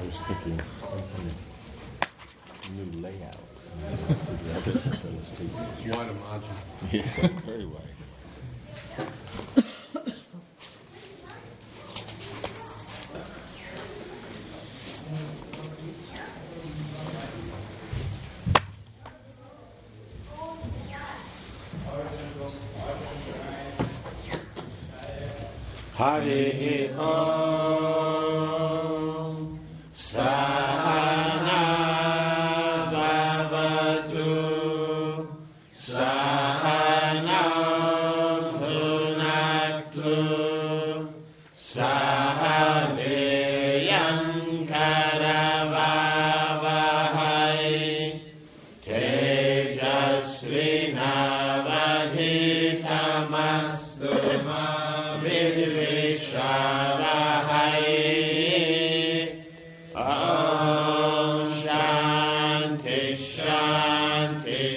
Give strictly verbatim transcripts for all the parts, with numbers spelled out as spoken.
I was thinking some kind of new layout. Wide a margin. Yeah, very wide. Hare Om Sahana Bhavatu Sahana Bhunaktu Saha Viryan Karavavahai Tejasvi Navadhitamastu Ma Vidvishadahai. Om Shanti Shanti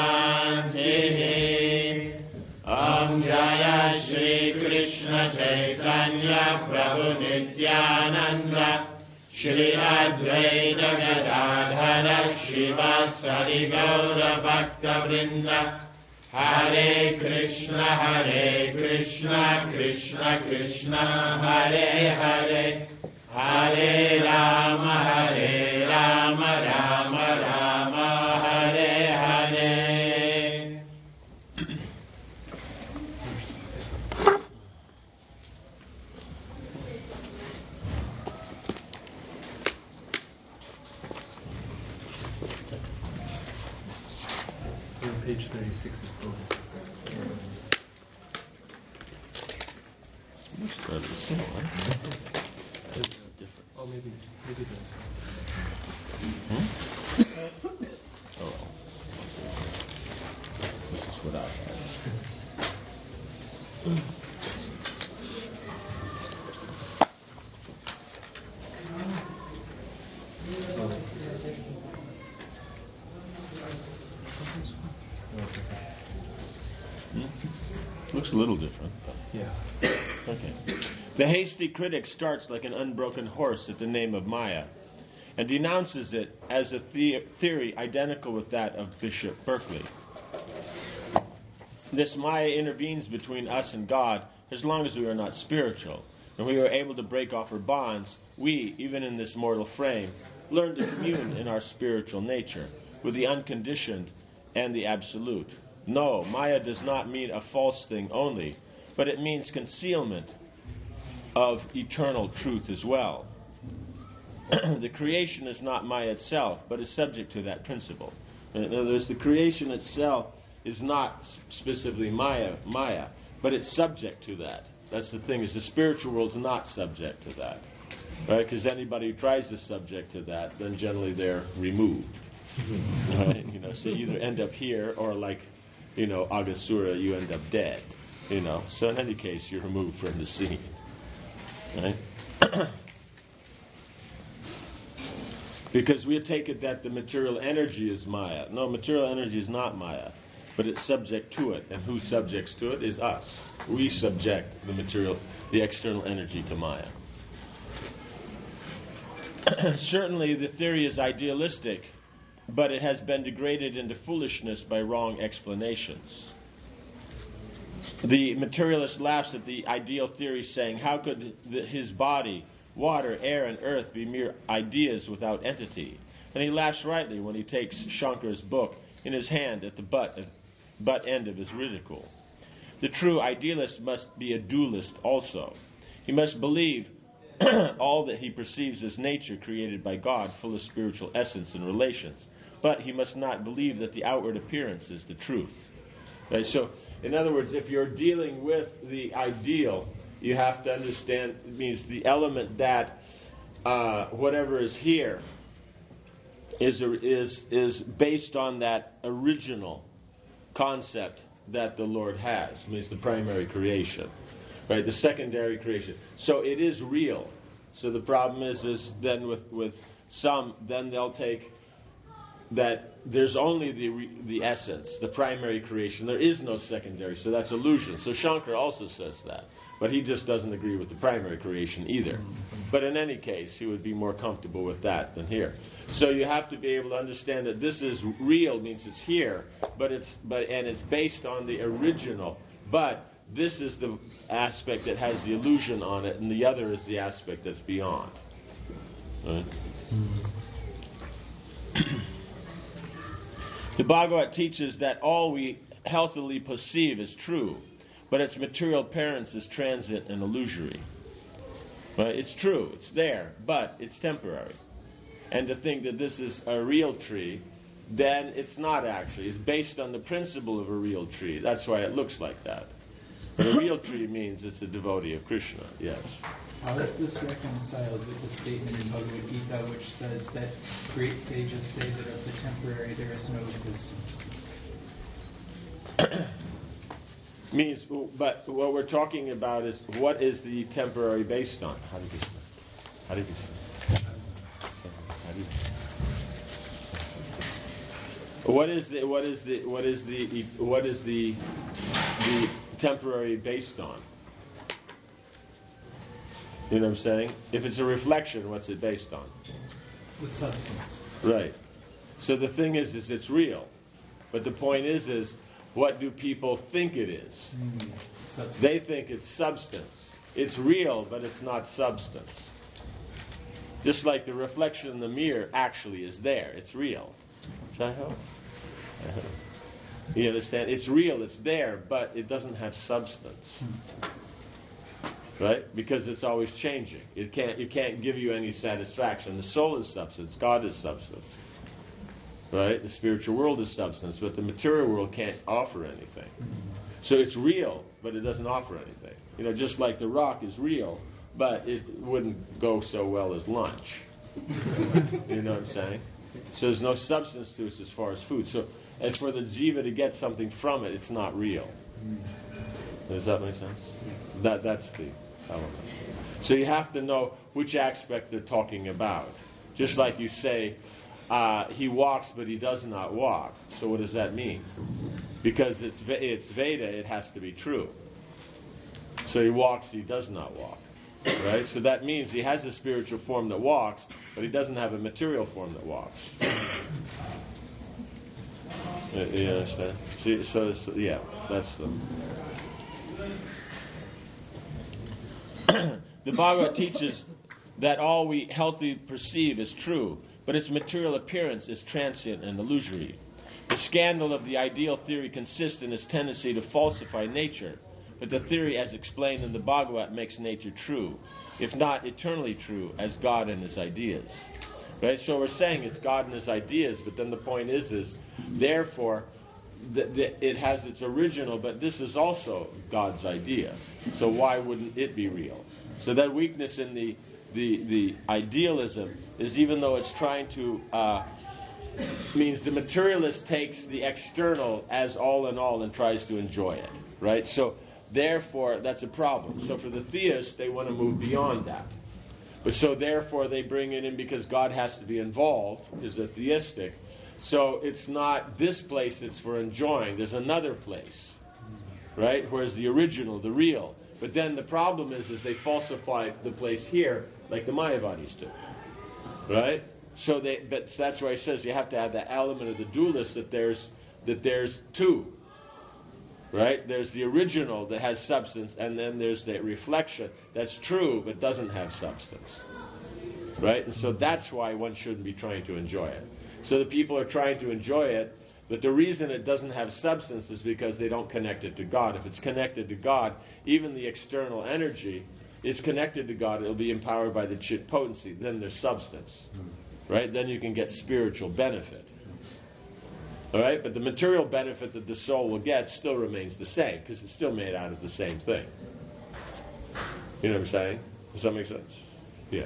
Shanti. Om Jaya Shri Krishna Chaitanya Prabhu Nityananda Shri Advaita Gadadhara Shivasari Gaura Bhakta Vrinda. Hare Krishna, Hare Krishna, Krishna Krishna, Hare Hare, Hare Rama, Hare Rama, Rama Rama, Hare Hare. Page thirty-six is bonus. You started similar. It's different. Oh, maybe, maybe that's. Hmm? Oh. This is what I had. Hmm? Looks a little different. Yeah. Okay. The hasty critic starts like an unbroken horse at the name of Maya and denounces it as a the- theory identical with that of Bishop Berkeley. This Maya intervenes between us and God as long as we are not spiritual. When we are able to break off her bonds, we, even in this mortal frame, learn to commune in our spiritual nature with the unconditioned and the absolute. No, Maya does not mean a false thing only, but it means concealment of eternal truth as well. The creation is not Maya itself, but is subject to that principle. In other words, the creation itself is not specifically Maya, Maya, but it's subject to that. That's the thing, is the spiritual world is not subject to that. Right? Because anybody who tries to subject to that, then generally they're removed. Right? You know, so you either end up here or like, you know, Agasura, you end up dead. You know, so in any case, you're removed from the scene. Right? Because we take it that the material energy is Maya. No, material energy is not Maya, but it's subject to it. And who subjects to it is us. We subject the material, the external energy to Maya. Certainly, the theory is idealistic, but it has been degraded into foolishness by wrong explanations. The materialist laughs at the ideal theory, saying, how could the, his body, water, air, and earth be mere ideas without entity? And he laughs rightly when he takes Shankar's book in his hand at the butt, butt end of his ridicule. The true idealist must be a dualist also. He must believe all that he perceives as nature created by God, full of spiritual essence and relations. But he must not believe that the outward appearance is the truth. Right? So, in other words, if you're dealing with the ideal, you have to understand, it means the element that uh, whatever is here is, is, is based on that original concept that the Lord has. It means the primary creation. Right, the secondary creation. So it is real. So the problem is, is then with, with some, then they'll take that there's only the the essence, the primary creation. There is no secondary, so that's illusion. So Shankar also says that. But he just doesn't agree with the primary creation either. But in any case, he would be more comfortable with that than here. So you have to be able to understand that this is real, means it's here, but it's but and it's based on the original. But this is the aspect that has the illusion on it, and the other is the aspect that's beyond. Right? The Bhagavad teaches that all we healthily perceive is true, but its material appearance is transient and illusory. Right? It's true, it's there, but it's temporary. And to think that this is a real tree, then it's not actually. It's based on the principle of a real tree. That's why it looks like that. But a real tree means it's a devotee of Krishna, yes. How is this reconciled with the statement in Bhagavad Gita which says that great sages say that of the temporary there is no existence? Means, but what we're talking about is what is the temporary based on? How do you say? How do you say? How do you? What is the what is the what is the what is the the temporary based on? You know what I'm saying? If it's a reflection, what's it based on? The substance. Right. So the thing is, is it's real, but the point is, is what do people think it is? Mm, they think it's substance. It's real, but it's not substance. Just like the reflection in the mirror actually is there. It's real. Does that help? You understand? It's real, it's there, but it doesn't have substance. Right? Because it's always changing. It can't it can't give you any satisfaction. The soul is substance, God is substance. Right? The spiritual world is substance, but the material world can't offer anything. So it's real, but it doesn't offer anything. You know, just like the rock is real, but it wouldn't go so well as lunch. You know what I'm saying? So there's no substance to it as far as food. So, and for the jiva to get something from it, it's not real. Does that make sense? That that's the element. So you have to know which aspect they're talking about. Just like you say, uh, he walks but he does not walk. So what does that mean? Because it's it's Veda, it has to be true. So he walks, he does not walk. Right? So that means he has a spiritual form that walks, but he doesn't have a material form that walks. You, you understand? So, so, so yeah, that's the... The Bhagavad teaches that all we healthily perceive is true, but its material appearance is transient and illusory. The scandal of the ideal theory consists in its tendency to falsify nature, but the theory as explained in the Bhagavad makes nature true, if not eternally true, as God and his ideas. Right? So we're saying it's God and his ideas, but then the point is, is therefore, the, the, it has its original, but this is also God's idea. So why wouldn't it be real? So that weakness in the the, the idealism is, even though it's trying to, uh, means the materialist takes the external as all in all and tries to enjoy it. Right? So therefore, that's a problem. So for the theists, they want to move beyond that. But so therefore, they bring it in because God has to be involved, is the theistic. So it's not this place that's for enjoying. There's another place, right? Whereas the original, the real. But then the problem is, is they falsify the place here, like the Mayavadis do, right? So they, but that's why it says you have to have that element of the dualist, that there's that there's two. Right? There's the original that has substance, and then there's the reflection that's true but doesn't have substance. Right? And so that's why one shouldn't be trying to enjoy it. So the people are trying to enjoy it, but the reason it doesn't have substance is because they don't connect it to God. If it's connected to God, even the external energy is connected to God, it'll be empowered by the chit potency. Then there's substance. Right? Then you can get spiritual benefit. All right, but the material benefit that the soul will get still remains the same, because it's still made out of the same thing. You know what I'm saying? Does that make sense? Yeah.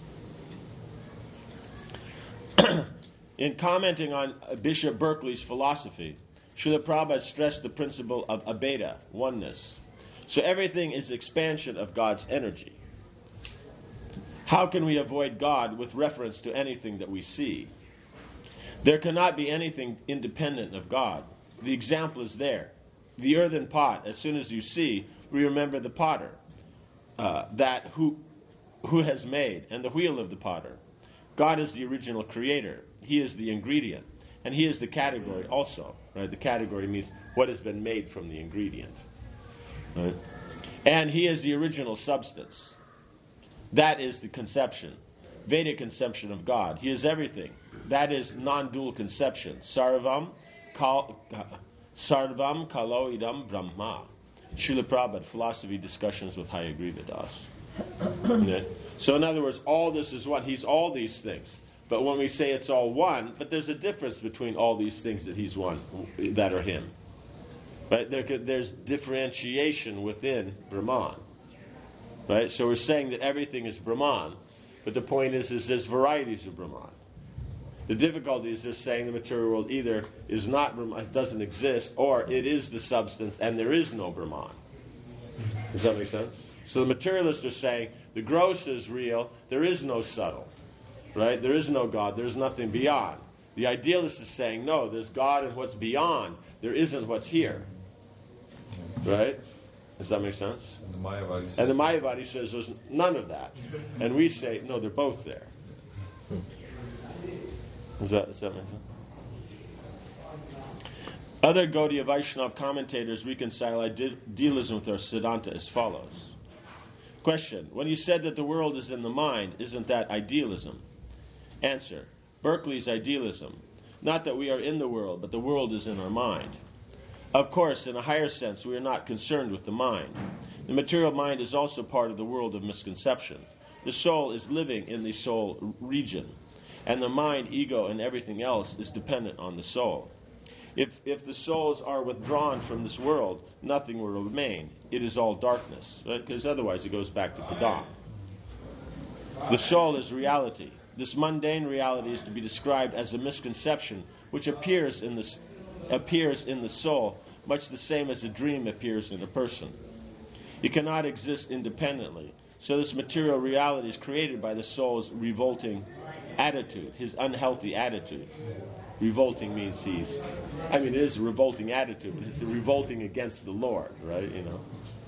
In commenting on Bishop Berkeley's philosophy, Srila Prabhupada stressed the principle of abheda, oneness. So everything is expansion of God's energy. How can we avoid God with reference to anything that we see? There cannot be anything independent of God. The example is there. The earthen pot, as soon as you see, we remember the potter. uh, that who who has made, and the wheel of the potter. God is the original creator. He is the ingredient, and he is the category also. Right? The category means what has been made from the ingredient. Right? And he is the original substance. That is the conception, Vedic conception of God. He is everything. That is non-dual conception. Sarvam, kal, sarvam kalo idam brahma. Srila Prabhupada, Philosophy Discussions with Hayagriva Das. Okay. So in other words, all this is one. He's all these things. But when we say it's all one, but there's a difference between all these things that he's one, that are him. Right? There could, there's differentiation within Brahman. Right? So we're saying that everything is Brahman, but the point is, is there's varieties of Brahman. The difficulty is just saying the material world either is not Brahman, doesn't exist, or it is the substance and there is no Brahman. Does that make sense? So the materialists are saying the gross is real, there is no subtle. Right? There is no God, there's nothing beyond. The idealist is saying, no, there's God and what's beyond. There isn't what's here. Right? Does that make sense? And the Mayavadi says, and the Mayavadi says there's none of that. And we say, no, they're both there. Does that, does that make sense? Other Gaudiya Vaishnava commentators reconcile idealism with our Siddhanta as follows. Question. When you said that the world is in the mind, isn't that idealism? Answer. Berkeley's idealism. Not that we are in the world, but the world is in our mind. Of course, in a higher sense, we are not concerned with the mind. The material mind is also part of the world of misconception. The soul is living in the soul region, and the mind, ego, and everything else is dependent on the soul. If, if the souls are withdrawn from this world, nothing will remain. It is all darkness, right? Because otherwise it goes back to Padam. The soul is reality. This mundane reality is to be described as a misconception which appears in the, appears in the soul, much the same as a dream appears in a person. It cannot exist independently. So this material reality is created by the soul's revolting attitude, his unhealthy attitude. Revolting means he's, I mean, it is a revolting attitude, but it's a revolting against the Lord, right? You know.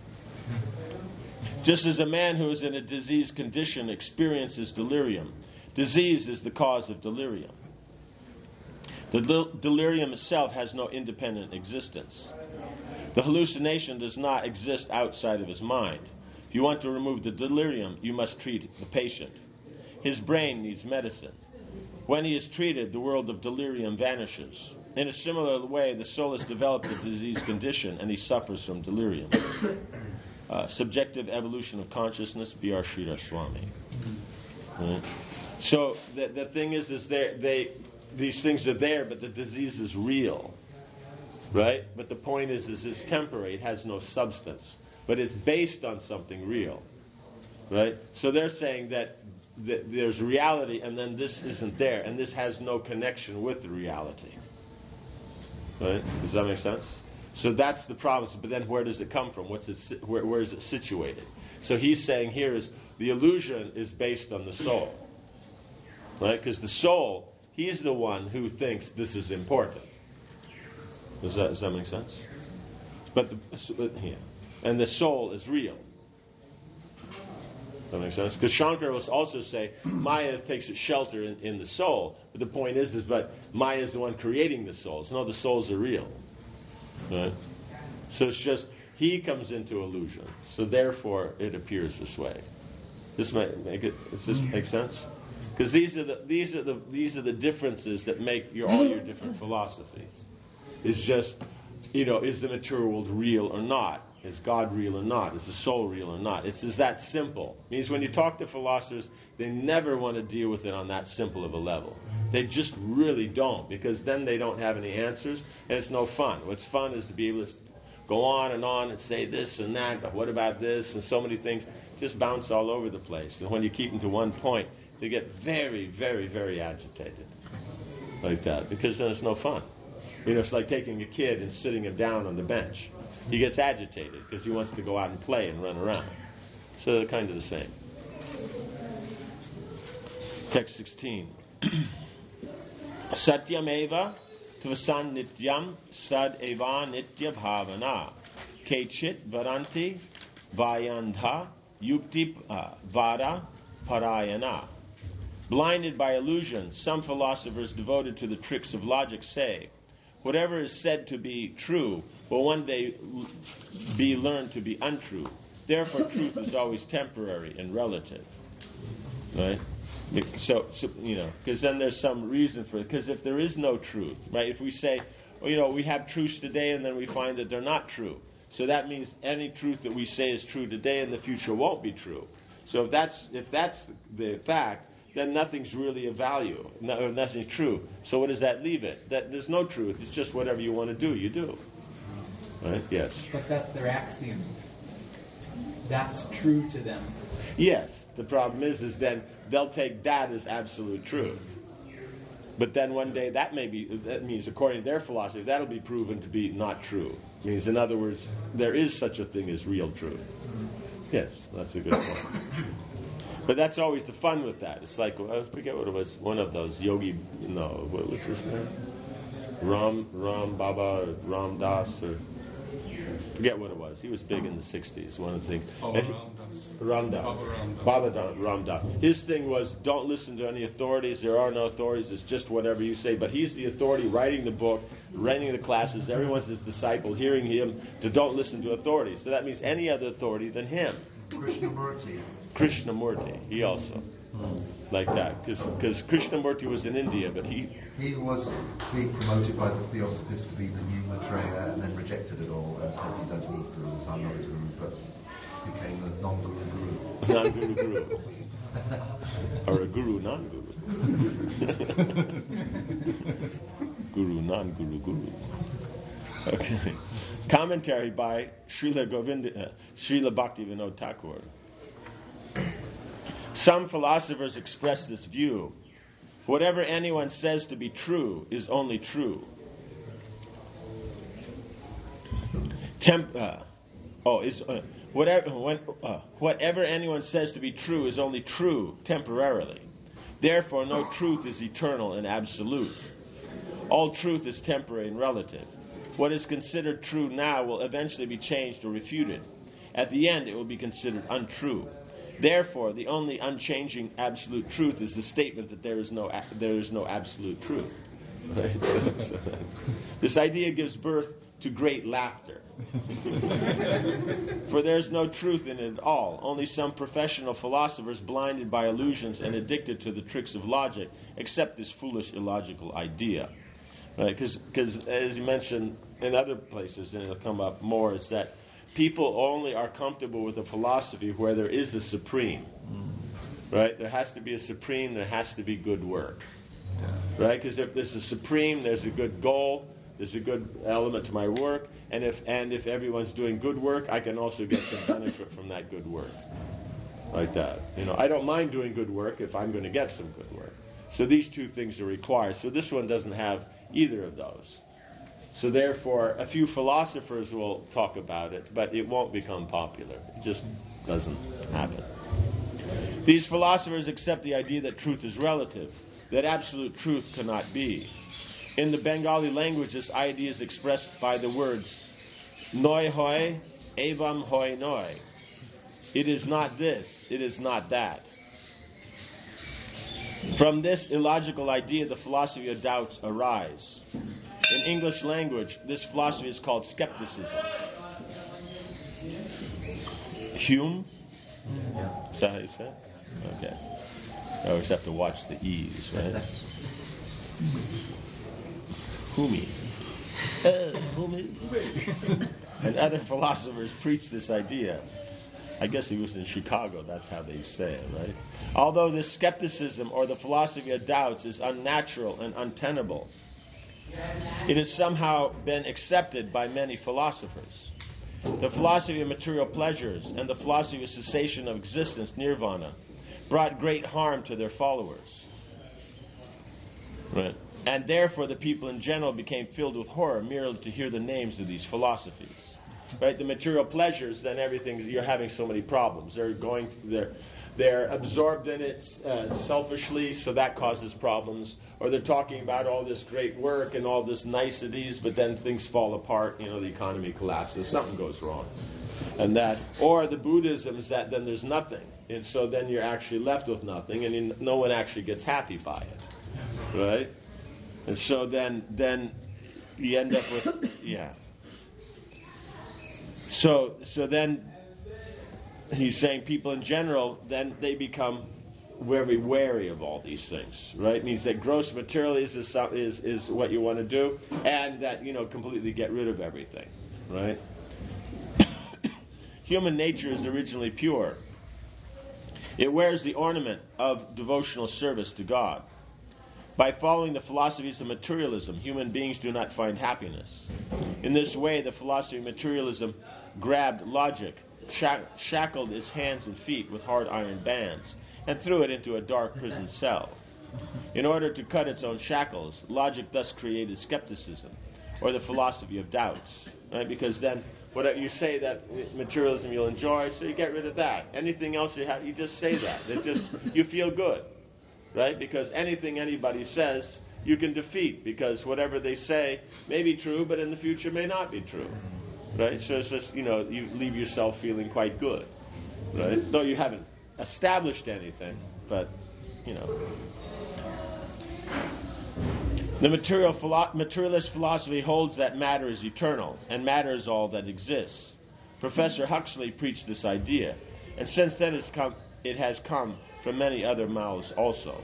Just as a man who is in a diseased condition experiences delirium, disease is the cause of delirium. The del- delirium itself has no independent existence. The hallucination does not exist outside of his mind. If you want to remove the delirium, you must treat the patient. His brain needs medicine. When he is treated, the world of delirium vanishes. In a similar way, the soul has developed a disease condition and he suffers from delirium. Uh, subjective evolution of consciousness, B R Sridhar Swami. Right? So the, the thing is, is they these things are there, but the disease is real. Right? But the point is, is it's temporary. It has no substance. But it's based on something real. Right? So they're saying that th- there's reality, and then this isn't there, and this has no connection with the reality. Right? Does that make sense? So that's the problem. But then where does it come from? What's it, where, where is it situated? So he's saying here is the illusion is based on the soul. Right? Because the soul, he's the one who thinks this is important. Does that, does that make sense? But the, yeah. And the soul is real. That makes sense? Because Shankar will also say Maya takes its shelter in, in the soul. But the point is, is but Maya is the one creating the souls. No, the souls are real. Right? So it's just he comes into illusion. So therefore it appears this way. This might make it. Does this make sense? Because these are the these are the these are the differences that make your all your different philosophies. It's just, you know, is the material world real or not? Is God real or not? Is the soul real or not? It's just that simple. It means when you talk to philosophers, they never want to deal with it on that simple of a level. They just really don't, because then they don't have any answers, and it's no fun. What's fun is to be able to go on and on and say this and that, but what about this, and so many things just bounce all over the place. And when you keep them to one point, they get very, very, very agitated like that, because then it's no fun. You know, it's like taking a kid and sitting him down on the bench. He gets agitated because he wants to go out and play and run around. So they're kind of the same. Text sixteen. Satyam eva tvasan nityam sad eva nitya bhavana kechit varanti vayandha yukti uh, vada parayana. Blinded by illusion, some philosophers devoted to the tricks of logic say, whatever is said to be true will one day l- be learned to be untrue. Therefore, truth is always temporary and relative. Right? So, so you know, because then there's some reason for it. Because if there is no truth, right? If we say, well, you know, we have truths today and then we find that they're not true. So that means any truth that we say is true today in the future won't be true. So if that's if that's the fact, then nothing's really of value. No, nothing's true. So what does that leave it? That there's no truth. It's just whatever you want to do, you do. Right? Yes. But that's their axiom. That's true to them. Yes. The problem is, is then they'll take that as absolute truth. But then one day that may be, that means according to their philosophy, that'll be proven to be not true. It means, in other words, there is such a thing as real truth. Yes, that's a good point. But that's always the fun with that. It's like, I forget what it was, one of those yogi, no, what was his name? Ram, Ram Baba, or Ram Das, or forget what it was. He was big in the sixties, one of the things. Oh, And- Ram Das. Ram Das. Baba Ram Das. Baba Da- Ram Das. His thing was, don't listen to any authorities. There are no authorities. It's just whatever you say. But he's the authority writing the book, writing the classes. Everyone's his disciple, hearing him, to don't listen to authorities. So that means any other authority than him. Krishnamurti. Krishnamurti, he also. Like that. Because Krishnamurti was in India, but he... He was being promoted by the Theosophists to be the new Maitreya and then rejected it all and said, you don't need gurus, I'm not a guru, but became a non-guru guru. Non-guru guru. Or a guru non-guru. Guru non-guru guru. Okay. Commentary by Srila Govinda, uh, Srila Bhaktivinoda Thakur. Some philosophers express this view. Whatever anyone says to be true is only true. Temp, uh, oh, is uh, whatever when, uh, whatever anyone says to be true is only true temporarily. Therefore, no truth is eternal and absolute. All truth is temporary and relative. What is considered true now will eventually be changed or refuted. At the end, it will be considered untrue. Therefore, the only unchanging absolute truth is the statement that there is no there is no absolute truth. Right? So, so this idea gives birth to great laughter. For there is no truth in it at all. Only some professional philosophers, blinded by illusions and addicted to the tricks of logic, accept this foolish, illogical idea. Right? Because, as you mentioned in other places, and it'll come up more, is that people only are comfortable with a philosophy where there is a supreme. Right? There has to be a supreme, there has to be good work. Right? Because if there's a supreme, there's a good goal, there's a good element to my work, and if and if everyone's doing good work, I can also get some benefit from that good work. Like that. You know, I don't mind doing good work if I'm going to get some good work. So these two things are required. So this one doesn't have either of those. So therefore, a few philosophers will talk about it, but it won't become popular. It just doesn't happen. These philosophers accept the idea that truth is relative, that absolute truth cannot be. In the Bengali language, this idea is expressed by the words "noi hoy, evam hoy noi." It is not this, it is not that. From this illogical idea, the philosophy of doubts arise. In English language, this philosophy is called skepticism. Hume? Is that how you say it? Okay. I always have to watch the E's, right? Humi. Uh, Humi. And other philosophers preach this idea. I guess he was in Chicago, that's how they say it, right? Although this skepticism or the philosophy of doubts is unnatural and untenable, it has somehow been accepted by many philosophers. The philosophy of material pleasures and the philosophy of cessation of existence, nirvana, brought great harm to their followers. Right? And therefore the people in general became filled with horror merely to hear the names of these philosophies. Right? The material pleasures, then everything, you're having so many problems. They're going, they're, they're absorbed in it uh, selfishly, so that causes problems. Or they're talking about all this great work and all this niceties, but then things fall apart, you know, the economy collapses, something goes wrong. and that, or the Buddhism is that then there's nothing, and so then you're actually left with nothing, and you, no one actually gets happy by it, right? And so then then you end up with yeah. So so then he's saying people in general, then they become very wary of all these things, right? It means that gross materialism is, is is what you want to do, and that, you know, completely get rid of everything, right? Human nature is originally pure. It wears the ornament of devotional service to God. By following the philosophies of materialism, human beings do not find happiness. In this way, the philosophy of materialism grabbed logic, shack- shackled its hands and feet with hard iron bands, and threw it into a dark prison cell. In order to cut its own shackles, logic thus created skepticism, or the philosophy of doubts, right? Because then, what you say that materialism you'll enjoy, so you get rid of that. Anything else you have, you just say that. It just you feel good, right? Because anything anybody says, you can defeat, because whatever they say may be true, but in the future may not be true, right? So it's just, you know, you leave yourself feeling quite good, right? Though you haven't established anything, but, you know. The material philo- materialist philosophy holds that matter is eternal, and matter is all that exists. Professor Huxley preached this idea, and since then it's come, it has come from many other mouths also.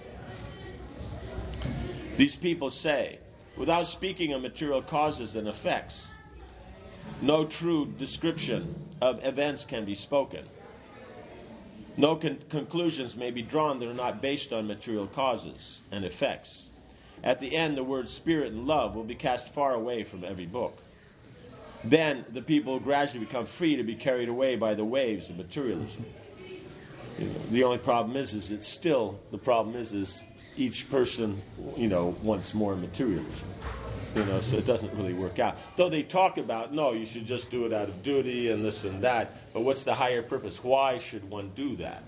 These people say, without speaking of material causes and effects, no true description of events can be spoken. No con- conclusions may be drawn that are not based on material causes and effects. At the end, the words spirit and love will be cast far away from every book. Then the people will gradually become free to be carried away by the waves of materialism. You know, the only problem is, is it's still, the problem is, is each person, you know, wants more materialism. You know, so it doesn't really work out. Though they talk about, no, you should just do it out of duty and this and that. But what's the higher purpose? Why should one do that?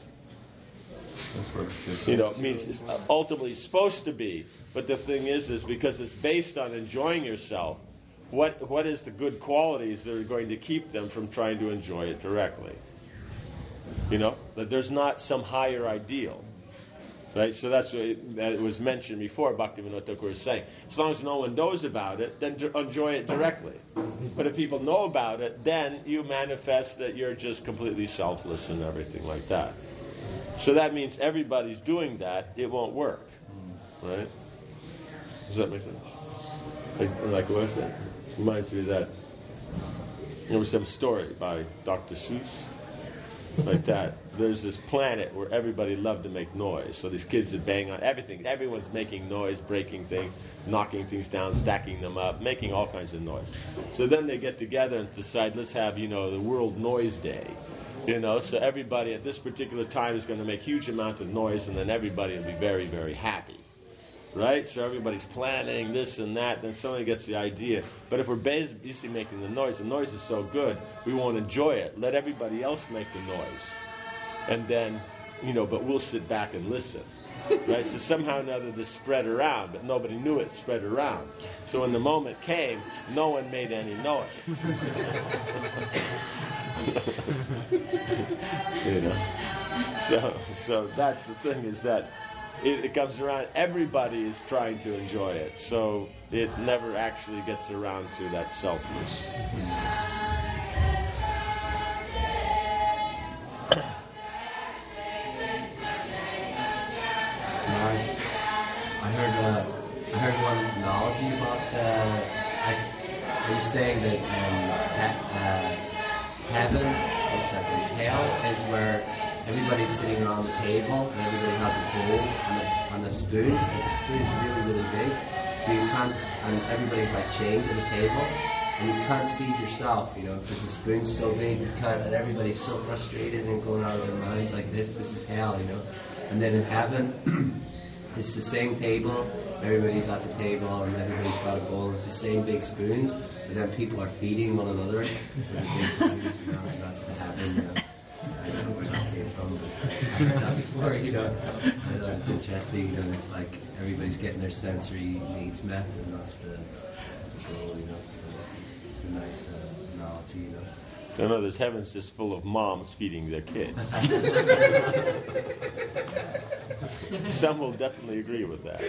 You know, it means it's ultimately supposed to be. But the thing is, is because it's based on enjoying yourself, what what is the good qualities that are going to keep them from trying to enjoy it directly? You know, that there's not some higher ideal. Right? So that's what it, that was mentioned before, Bhaktivinoda Thakur was saying. As long as no one knows about it, then d- enjoy it directly. But if people know about it, then you manifest that you're just completely selfless and everything like that. So that means everybody's doing that, it won't work. Right? Does that make sense? Like, like what I said? Reminds me of that. There was some story by Doctor Seuss. Like that. There's this planet where everybody loved to make noise. So these kids that bang on everything. Everyone's making noise, breaking things, knocking things down, stacking them up, making all kinds of noise. So then they get together and decide, let's have, you know, the World Noise Day. You know, so everybody at this particular time is going to make huge amount of noise, and then everybody will be very, very happy. Right? So everybody's planning this and that, then somebody gets the idea. But if we're busy making the noise, the noise is so good, we won't enjoy it. Let everybody else make the noise. And then, you know, but we'll sit back and listen. Right? So somehow or another this spread around, but nobody knew it spread around. So when the moment came, no one made any noise. You know? So, so that's the thing, is that It, it comes around, everybody is trying to enjoy it, so it never actually gets around to that selfless. Nice. I heard uh, I heard one analogy about the. I, are you saying that um, ha- uh, heaven, one second, hell is where everybody's sitting around the table and everybody has a bowl and a, and a spoon. The spoon's really, really big, so you can't. And everybody's like chained to the table, and you can't feed yourself, you know, because the spoon's so big. You can't, and everybody's so frustrated and going out of their minds like this. This is hell, you know. And then in heaven, it's the same table. Everybody's at the table and everybody's got a bowl. It's the same big spoons, but then people are feeding one another with the big spoons. You know, and that's the heaven. You know. I don't know where that came from, but I heard that before, you know. I thought it's interesting, you know, it's like everybody's getting their sensory needs met, and that's the, the goal, you know. So it's, it's a nice uh, analogy, you know. In other words, heaven's just full of moms feeding their kids. Some will definitely agree with that.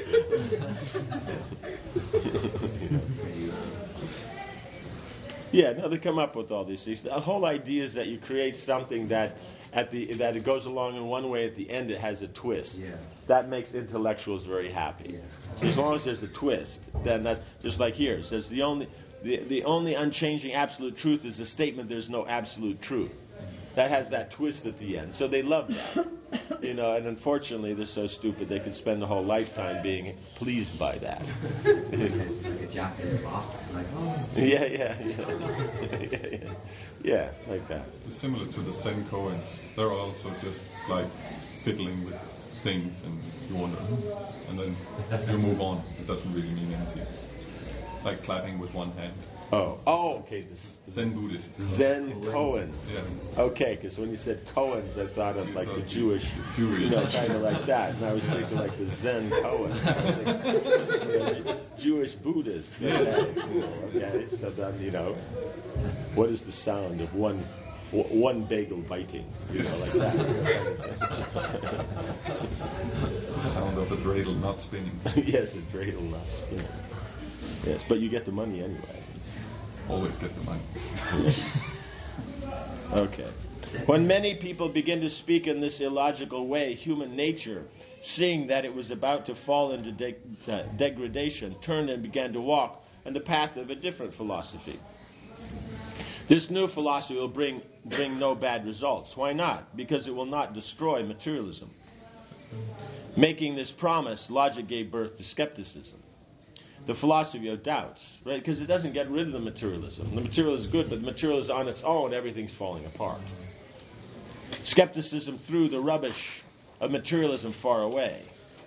Yeah, no, they come up with all these things. The whole idea is that you create something that at the that it goes along in one way, at the end it has a twist. Yeah. That makes intellectuals very happy. Yeah. So as long as there's a twist, then that's just like here. It says the only the, the only unchanging absolute truth is the statement there's no absolute truth. That has that twist at the end. So they love that. You know, and unfortunately they're so stupid they could spend the whole lifetime being pleased by that. Like a jack in the box, like, oh. Yeah, yeah, yeah. yeah, yeah. Yeah, like that. It's similar to the Zen koans. They're also just like fiddling with things, and you wonder, hmm, and then you move on. It doesn't really mean anything. Like clapping with one hand. Oh, oh, okay. This Zen Buddhists. Zen koans. Yeah. Okay, because when you said koans, I thought of like the Jewish, Jewish. you know, kind of like that. And I was thinking like the Zen koans. You know, Jewish Buddhists. Okay, you know, okay, so then, you know, what is the sound of one w- one bagel biting? You know, like that. The sound of a dreidel not spinning. Yes, a dreidel not spinning. Yes, but you get the money anyway. Always get the money. Okay. When many people begin to speak in this illogical way, human nature, seeing that it was about to fall into de- uh, degradation, turned and began to walk on the path of a different philosophy. This new philosophy will bring bring no bad results. Why not? Because it will not destroy materialism. Making this promise, logic gave birth to skepticism. The philosophy of doubts, right? Because it doesn't get rid of the materialism. The material is good, but the material is on its own, everything's falling apart. Skepticism threw the rubbish of materialism far away.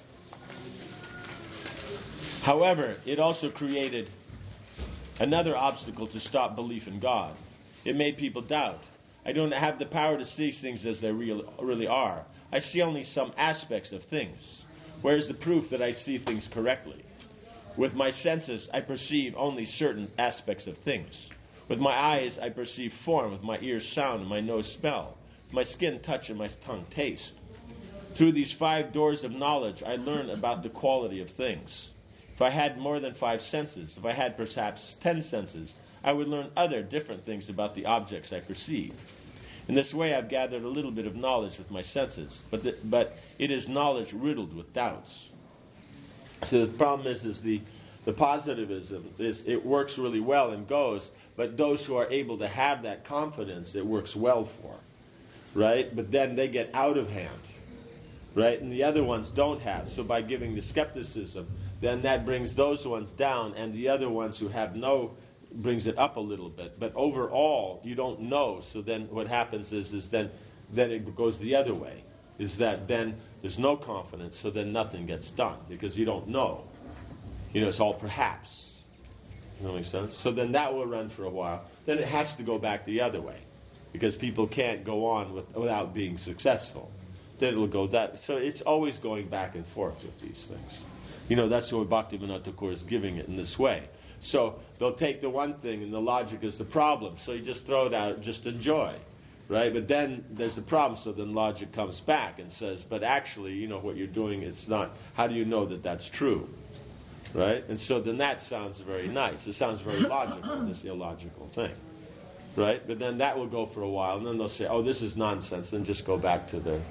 However, it also created another obstacle to stop belief in God. It made people doubt. I don't have the power to see things as they real, really are. I see only some aspects of things. Where is the proof that I see things correctly? With my senses, I perceive only certain aspects of things. With my eyes, I perceive form. With my ears, sound. And my nose, smell. With my skin, touch. And my tongue, taste. Through these five doors of knowledge, I learn about the quality of things. If I had more than five senses, if I had perhaps ten senses, I would learn other different things about the objects I perceive. In this way, I've gathered a little bit of knowledge with my senses, but the, but it is knowledge riddled with doubts. So the problem is, is the, the positivism is it works really well and goes, but those who are able to have that confidence, it works well for, right? But then they get out of hand, right? And the other ones don't have. So by giving the skepticism, then that brings those ones down, and the other ones who have no brings it up a little bit. But overall, you don't know. So then what happens is, is then, then it goes the other way. Is that then there's no confidence, so then nothing gets done because you don't know. You know, it's all perhaps. You know what makes sense? So then that will run for a while. Then it has to go back the other way because people can't go on with, without being successful. Then it will go that. So it's always going back and forth with these things. You know, that's what Bhaktivinoda Thakur is giving it in this way. So they'll take the one thing and the logic is the problem. So you just throw it out, just enjoy. Right? But then there's a problem, so then logic comes back and says, but actually, you know, what you're doing, it's not, how do you know that that's true? Right? And so then that sounds very nice. It sounds very logical, this illogical thing. Right? But then that will go for a while, and then they'll say, oh, this is nonsense, then just go back to the...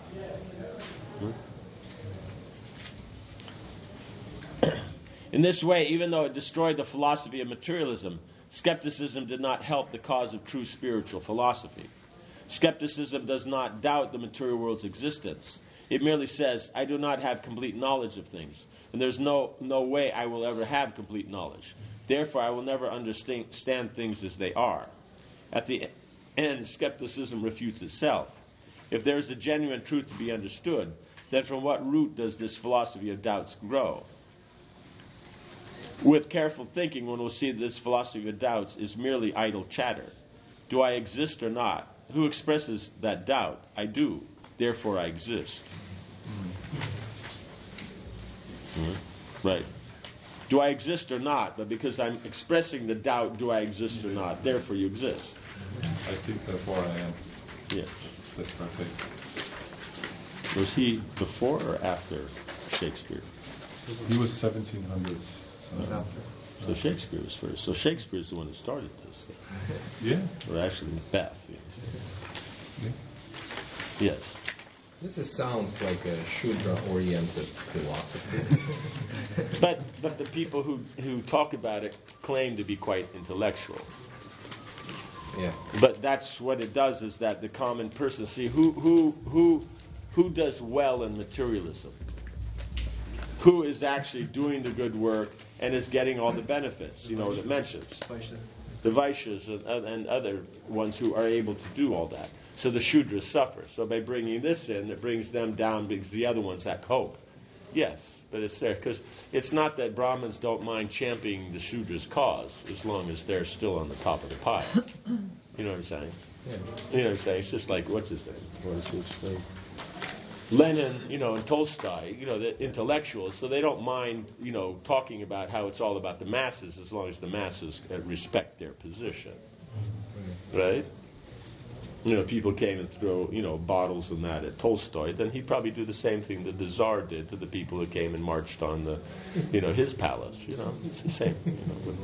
Hmm? In this way, even though it destroyed the philosophy of materialism, skepticism did not help the cause of true spiritual philosophy. Skepticism does not doubt the material world's existence. It merely says, I do not have complete knowledge of things, and there's no, no way I will ever have complete knowledge. Therefore, I will never understand things as they are. At the end, skepticism refutes itself. If there is a genuine truth to be understood, then from what root does this philosophy of doubts grow? With careful thinking, one will see that this philosophy of doubts is merely idle chatter. Do I exist or not? Who expresses that doubt? I do. Therefore, I exist. Mm-hmm. Right. Do I exist or not? But because I'm expressing the doubt, do I exist or not? Therefore, you exist. I think therefore I am. Yes. That's my thing. Was he before or after Shakespeare? He was seventeen hundreds. was after. So Shakespeare was first. So Shakespeare's the one who started this. Yeah. Or actually Macbeth. Yeah. Yes. This is, sounds like a Shudra-oriented philosophy. But but the people who, who talk about it claim to be quite intellectual. Yeah. But that's what it does, is that the common person, see, who who who who does well in materialism? Who is actually doing the good work and is getting all the benefits, you know, that mentions? The Vaishyas and, and other ones who are able to do all that. So the Shudras suffer. So by bringing this in, it brings them down because the other ones have hope. Yes, but it's there. Because it's not that Brahmins don't mind championing the Shudras' cause as long as they're still on the top of the pile. You know what I'm saying? Yeah. You know what I'm saying? It's just like, what's his name? What's his name? Lenin, you know, and Tolstoy, you know, the intellectuals, so they don't mind, you know, talking about how it's all about the masses as long as the masses uh, respect their position. Right? You know, people came and throw, you know, bottles and that at Tolstoy, then he'd probably do the same thing that the Tsar did to the people who came and marched on the, you know, his palace. You know, it's the same. You know.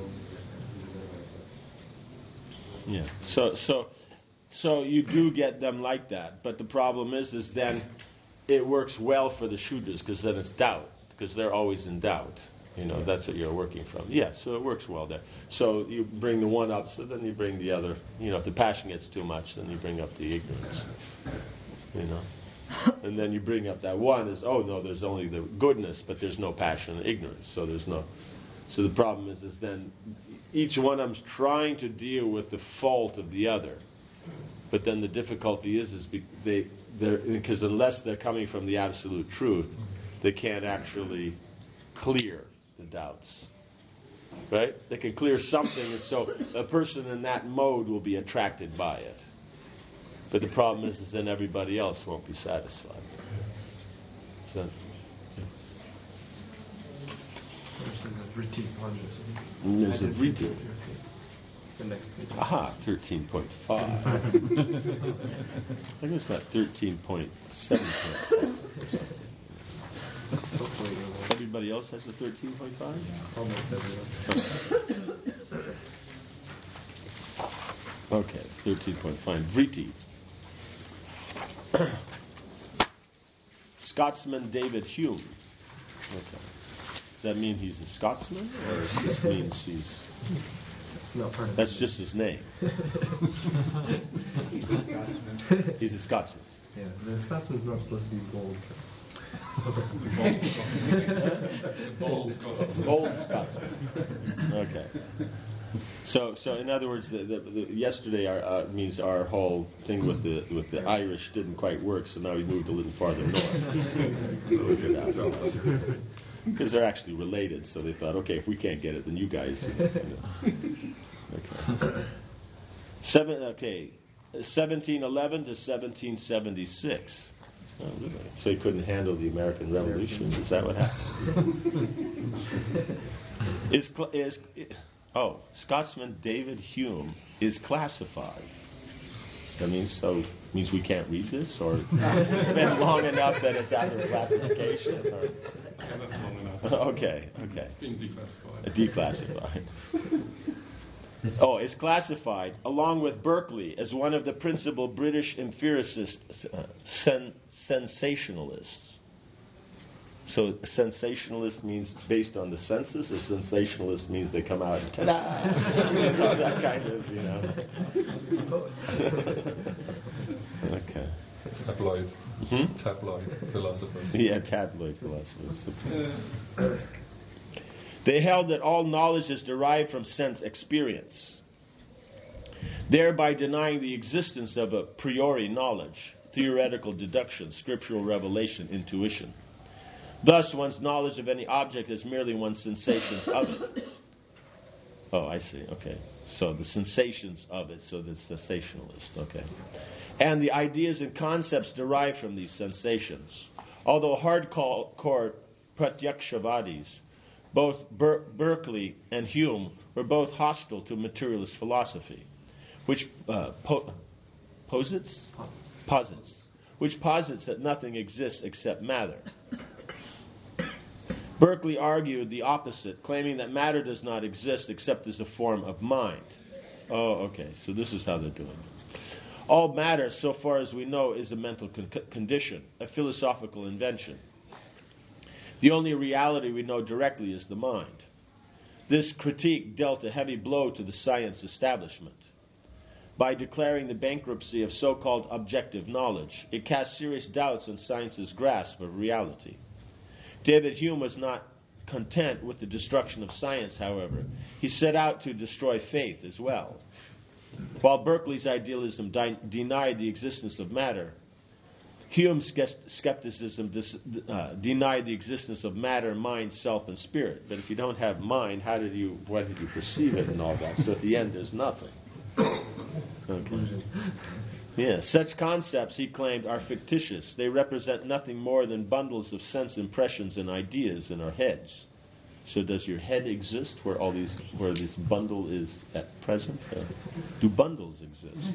Yeah. So, so, so you do get them like that, but the problem is, is then it works well for the Shudras because then it's doubt, because they're always in doubt. You know, that's what you're working from. Yeah, so it works well there. So you bring the one up, so then you bring the other. You know, if the passion gets too much, then you bring up the ignorance. You know? And then you bring up that one is, oh, no, there's only the goodness, but there's no passion and ignorance. So there's no... So the problem is, is then each one of them's trying to deal with the fault of the other. But then the difficulty is, is be, they, they're, because unless they're coming from the absolute truth, they can't actually clear the doubts. Right? They can clear something, and so a person in that mode will be attracted by it. But the problem is, is then everybody else won't be satisfied. So, There's a Vritti and there's a Vritti. The next page. Aha, thirteen point five. I think it's not thirteen point seven. Everybody else has a thirteen point five? Almost everyone. Okay, thirteen point five. Vritti. Scotsman David Hume. Okay. Does that mean he's a Scotsman, or it just means he's... It's not part of That's just his name. He's a Scotsman. He's a Scotsman. Yeah, the Scotsman's not supposed to be bold. Bold. It's bold Scotsman. Okay. So, so in other words, the, the, the, yesterday our, uh, means our whole thing with the with the Irish didn't quite work, so now we moved a little farther north. Because they're actually related, so they thought, okay, if we can't get it, then you guys. You know. Okay. Seven. Okay. seventeen eleven to seventeen seventy-six. Oh, really? So he couldn't handle the American Revolution? Is that what happened? is, is, oh, Scotsman David Hume is classified. That means so means we can't read this, or it's been long enough that it's out of classification. Or? Yeah, that's long enough. Okay, okay. It's been declassified. Declassified. Oh, it's classified, along with Berkeley, as one of the principal British empiricists, uh, sen- sensationalists. So sensationalist means based on the senses, or sensationalist means they come out and ta-da! You know, that kind of, you know. Okay. Tabloid. Hmm? Tabloid philosophers. Yeah, tabloid philosophers. They held that all knowledge is derived from sense experience, thereby denying the existence of a priori knowledge, theoretical deduction, scriptural revelation, intuition. Thus, one's knowledge of any object is merely one's sensations of it. Oh, I see. Okay. So the sensations of it, so the sensationalist. Okay. And the ideas and concepts derived from these sensations. Although hardcore Pratyakshavaadis, both Ber- Berkeley and Hume were both hostile to materialist philosophy. which uh, po- posits? Posits. Which posits that nothing exists except matter. Berkeley argued the opposite, claiming that matter does not exist except as a form of mind. Oh, okay, so this is how they're doing it. All matter, so far as we know, is a mental con- condition, a philosophical invention. The only reality we know directly is the mind. This critique dealt a heavy blow to the science establishment. By declaring the bankruptcy of so-called objective knowledge, it cast serious doubts on science's grasp of reality. David Hume was not content with the destruction of science, however. He set out to destroy faith as well. While Berkeley's idealism di- denied the existence of matter, Hume's skepticism dis- uh, denied the existence of matter, mind, self, and spirit. But if you don't have mind, how did you, why did you perceive it and all that? So at the end, there's nothing. Okay. Yeah, such concepts, he claimed, are fictitious. They represent nothing more than bundles of sense impressions and ideas in our heads. So does your head exist where all these, where this bundle is at present? Uh, do bundles exist?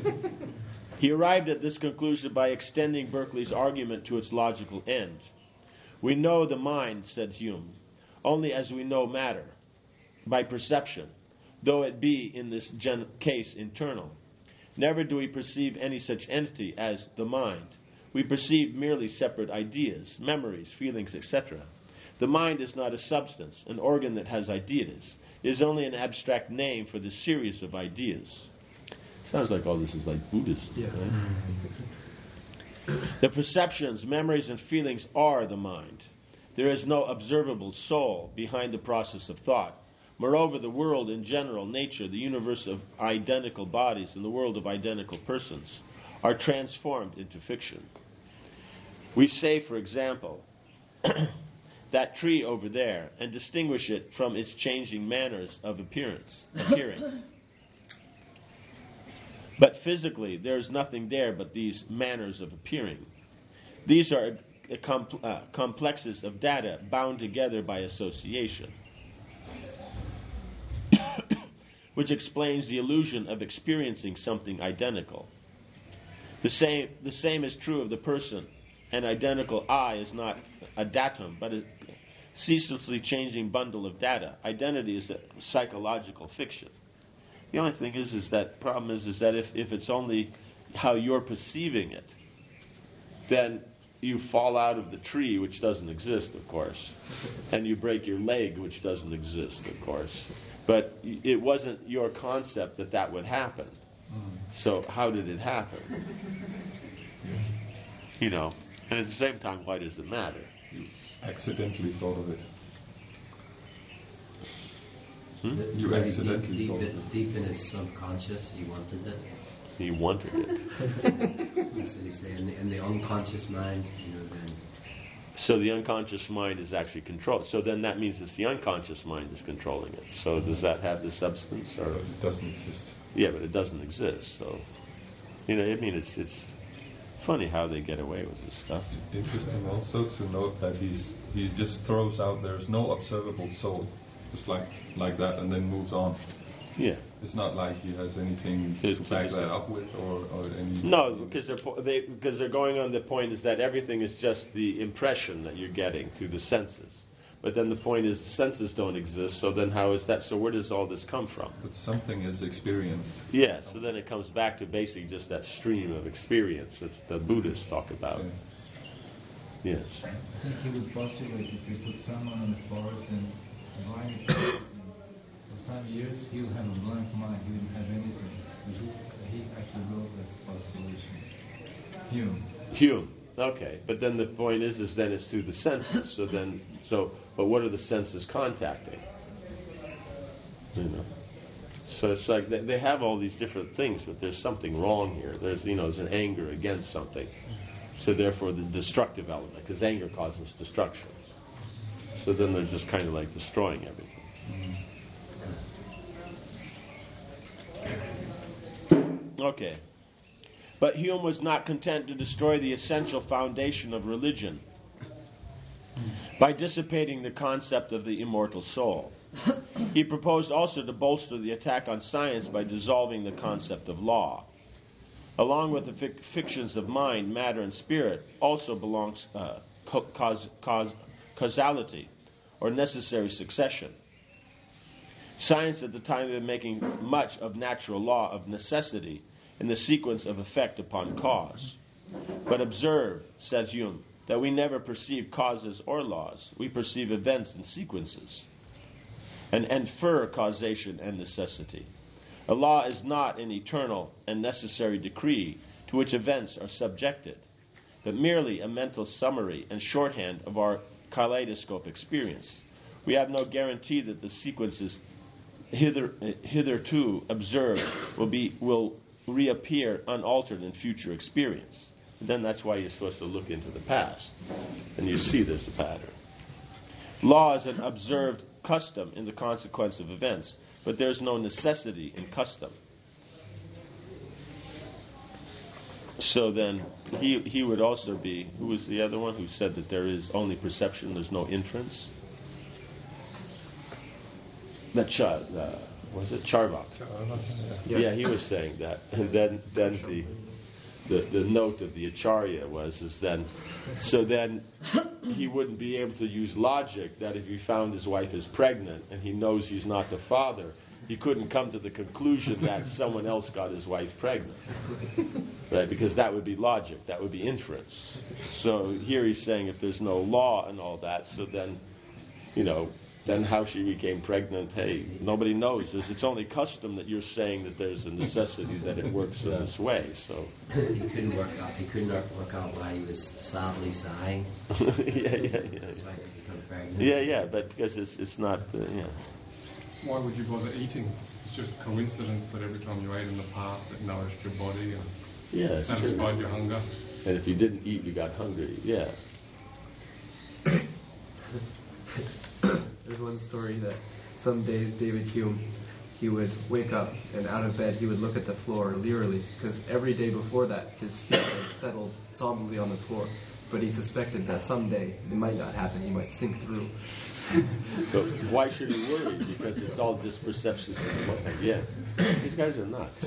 He arrived at this conclusion by extending Berkeley's argument to its logical end. We know the mind, said Hume, only as we know matter, by perception, though it be in this gen- case internal. Never do we perceive any such entity as the mind. We perceive merely separate ideas, memories, feelings, et cetera. The mind is not a substance, an organ that has ideas. It is only an abstract name for the series of ideas. Sounds like all this is like Buddhism. Yeah. Right? The perceptions, memories, and feelings are the mind. There is no observable soul behind the process of thought. Moreover, the world in general, nature, the universe of identical bodies, and the world of identical persons are transformed into fiction. We say, for example, that tree over there, and distinguish it from its changing manners of appearance, appearing. But physically, there is nothing there but these manners of appearing. These are compl- uh, complexes of data bound together by association, which explains the illusion of experiencing something identical. The same, the same is true of the person. An identical I is not a datum, but a ceaselessly changing bundle of data. Identity is a psychological fiction. The only thing is, is that problem is, is that if, if it's only how you're perceiving it, then you fall out of the tree, which doesn't exist, of course, and you break your leg, which doesn't exist, of course. But it wasn't your concept that that would happen. So how did it happen? You know, and at the same time, why does it matter? You accidentally thought of it. Hmm? You Maybe accidentally deep, thought deep, of it. deep in his subconscious, he wanted it. He wanted it. So you say in the, in the unconscious mind, you know, then So the unconscious mind is actually controlled. So then that means it's the unconscious mind is controlling it. So does that have the substance? Or But it doesn't exist. yeah, but it doesn't exist. So you know, I mean, it's it's funny how they get away with this stuff. Interesting also to note that he's he just throws out there's no observable soul, just like like that, and then moves on. Yeah. It's not like he has anything His to back position. that up with, or, or any. No, because they're po- they because they're going on the point is that everything is just the impression that you're getting through the senses. But then the point is the senses don't exist. So then how is that? So where does all this come from? But something is experienced. Yeah. So then it comes back to basically just that stream of experience that the Buddhists talk about. Yeah. Yes. I think he would postulate if you put someone in the forest and blind it for some years, he would have a blank mind, he wouldn't have anything. He, he actually wrote that postulation. Hume. Hume. Okay. But then the point is, is then it's through the senses. So then, so, but what are the senses contacting? You know. So it's like they, they have all these different things, but there's something wrong here. There's, you know, there's an anger against something. So therefore the destructive element, because anger causes destruction. So then they're just kind of like destroying everything. Okay. But Hume was not content to destroy the essential foundation of religion. by dissipating the concept of the immortal soul. He proposed also to bolster the attack on science by dissolving the concept of law. Along with the fic- fictions of mind, matter, and spirit also belongs uh, cause, cause, causality, or necessary succession. Science at the time had been making much of natural law of necessity in the sequence of effect upon cause. But observe, said Hume, that we never perceive causes or laws. We perceive events and sequences, and infer causation and necessity. A law is not an eternal and necessary decree to which events are subjected, but merely a mental summary and shorthand of our kaleidoscope experience. We have no guarantee that the sequences hither, hitherto observed will be will reappear unaltered in future experience. And then that's why you're supposed to look into the past, and you see this pattern. Law is an observed custom in the consequence of events, but there's no necessity in custom. So then he he would also be, who was the other one who said that there is only perception, there's no inference? That Char, uh, was it Charvak? Yeah. yeah, he was saying that. And then then the, the the note of the Acharya was is then so then he wouldn't be able to use logic that if he found his wife is pregnant and he knows he's not the father, he couldn't come to the conclusion that someone else got his wife pregnant. Right? Because that would be logic, that would be inference. So here he's saying if there's no law and all that, so then, you know, then how she became pregnant, hey, nobody knows. It's, it's only custom that you're saying that there's a necessity that it works in this way. So he couldn't work out. He couldn't work out why he was sadly sighing. yeah, yeah, yeah. That's why he became pregnant. Yeah, yeah, but because it's it's not, uh, yeah. Why would you bother eating? It's just coincidence that every time you ate in the past, it nourished your body and yeah, satisfied true. your hunger. And if you didn't eat, you got hungry. Yeah. There's one story that some days David Hume, he would wake up and out of bed he would look at the floor leerily, because every day before that his feet had settled somberly on the floor. But he suspected that someday it might not happen, he might sink through. But why should he worry? Because it's all just perceptions of the mind. Yeah. These guys are nuts.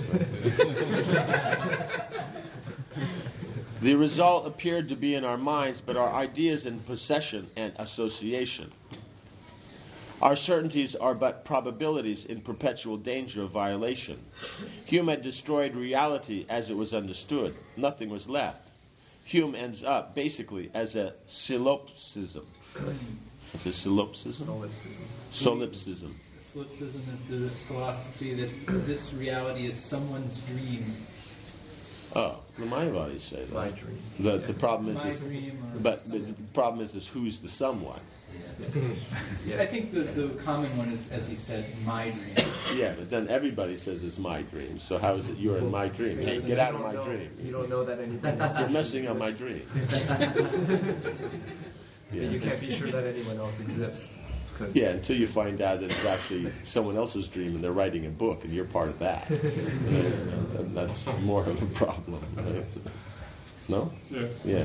The result appeared to be in our minds, but our ideas in possession and association. Our certainties are but probabilities in perpetual danger of violation. Hume had destroyed reality as it was understood. Nothing was left. Hume ends up basically as a solipsism. What's a solipsism? Solipsism. Solipsism. Solipsism is the philosophy that this reality is someone's dream. Oh, the Mayavadis say that. My dream. The, the problem is, My is dream or but the someone. problem is, is who's the someone? Yeah. I think the, the common one is, as he said, my dream. Yeah, but then everybody says it's my dream. So how is it you're in my dream? Hey, Because get you out of don't my know- dream. You don't know that anything else You're actually messing up my exists. dream. Yeah. You can't be sure that anyone else exists. 'cause Yeah, until you find out that it's actually someone else's dream and they're writing a book and you're part of that. And that's more of a problem. Right? No? Yes. Yeah.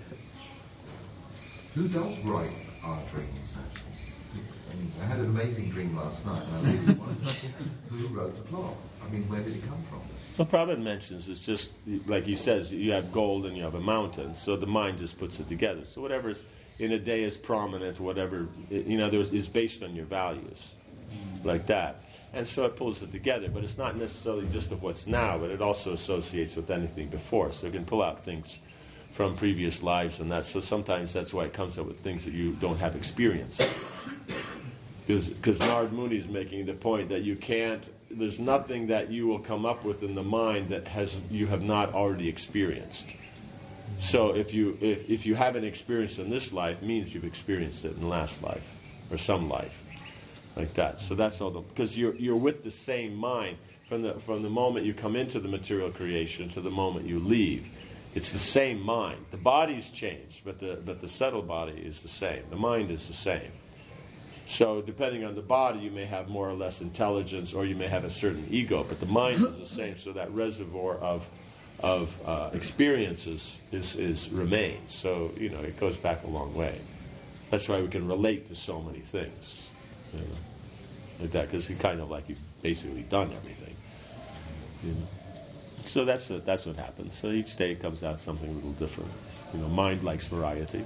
Who does write our dreams, actually? I mean, I had an amazing dream last night, and I really wondered who wrote the plot. I mean, where did it come from? Well, Prabhupada mentions it's just, like he says, you have gold and you have a mountain, so the mind just puts it together. So whatever is in a day is prominent, whatever, you know, is based on your values, like that. And so it pulls it together, but it's not necessarily just of what's now, but it also associates with anything before. So it can pull out things from previous lives and that. So sometimes that's why it comes up with things that you don't have experience of. Because Narad Muni is making the point that you can't, there's nothing that you will come up with in the mind that has you have not already experienced. So if you if, if you haven't experienced in this life, it means you've experienced it in the last life, or some life, like that. So that's all the, because you're you're with the same mind from the from the moment you come into the material creation to the moment you leave. It's the same mind. The body's changed, but the but the subtle body is the same. The mind is the same. So depending on the body, you may have more or less intelligence, or you may have a certain ego, but the mind is the same. So that reservoir of of uh, experiences is, is remains. So you know it goes back a long way. That's why we can relate to so many things, you know, like that, because he kind of like he's basically done everything. You know? So that's what, that's what happens. So each day comes out something a little different. You know, mind likes variety.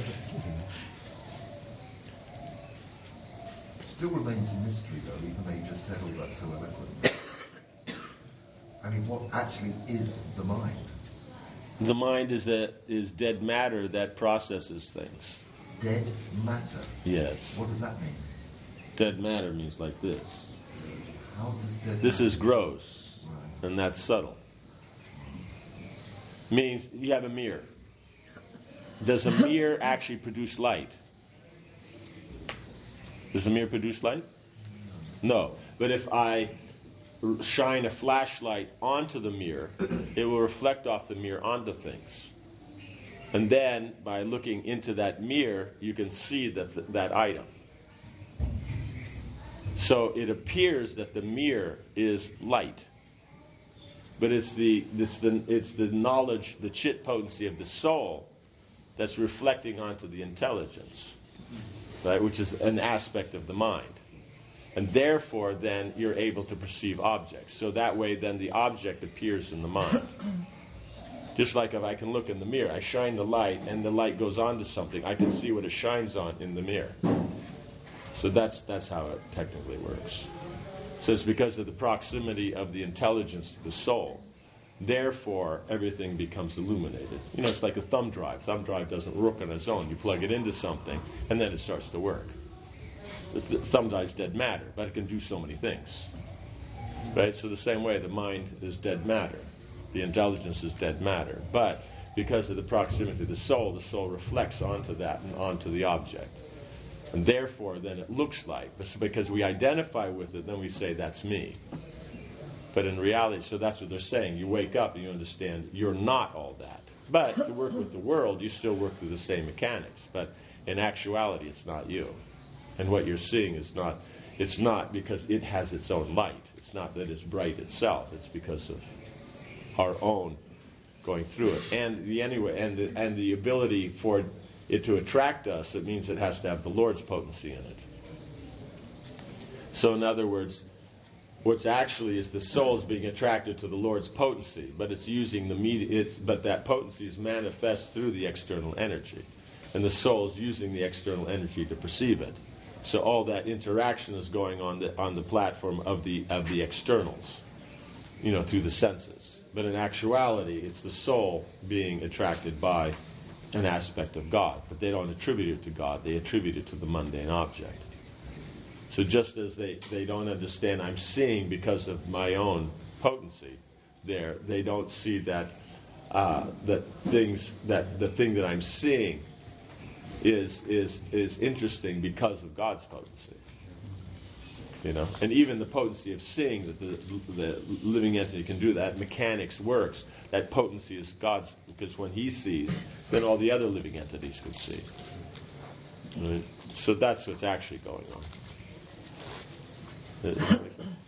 Still remains a mystery, though, even though you just said all that so eloquently. I mean, what actually is the mind? The mind is a, is dead matter that processes things. Dead matter? Yes. What does that mean? Dead matter means like this. How does dead This matter... is gross, Right. and that's subtle. Means you have a mirror. Does a mirror actually produce light? Does a mirror produce light? No. But if I shine a flashlight onto the mirror, it will reflect off the mirror onto things. And then, by looking into that mirror, you can see that that item. So it appears that the mirror is light. But it's the it's the it's the knowledge, the chit potency of the soul that's reflecting onto the intelligence, right? Which is an aspect of the mind. And therefore, then, you're able to perceive objects. So that way, then, the object appears in the mind. Just like if I can look in the mirror, I shine the light, and the light goes onto something, I can see what it shines on in the mirror. So that's that's how it technically works. So it's because of the proximity of the intelligence to the soul. Therefore, everything becomes illuminated. You know, it's like a thumb drive. Thumb drive doesn't work on its own. You plug it into something, and then it starts to work. The th- thumb drive's dead matter, but it can do so many things. Right? So the same way, the mind is dead matter. The intelligence is dead matter. But because of the proximity of the soul, the soul reflects onto that and onto the object. And therefore, then it looks like, because we identify with it, then we say, that's me. But in reality, so that's what they're saying. You wake up and you understand you're not all that. But to work with the world, you still work through the same mechanics. But in actuality, it's not you. And what you're seeing is not, it's not because it has its own light. It's not that it's bright itself. It's because of our own going through it. And the anyway, and the, and the ability for it to attract us, it means it has to have the Lord's potency in it. So in other words, what's actually is the soul is being attracted to the Lord's potency, but it's using the media, it's, but that potency is manifest through the external energy. And the soul is using the external energy to perceive it. So all that interaction is going on the, on the platform of the of the externals, you know, through the senses. But in actuality, it's the soul being attracted by an aspect of God. But they don't attribute it to God. They attribute it to the mundane object. So just as they, they don't understand I'm seeing because of my own potency there, they don't see that uh, that things that the thing that I'm seeing is is is interesting because of God's potency. You know, and even the potency of seeing that the the living entity can do that, mechanics works. That potency is God's, because when He sees, then all the other living entities can see. Right? So that's what's actually going on. Does that make sense?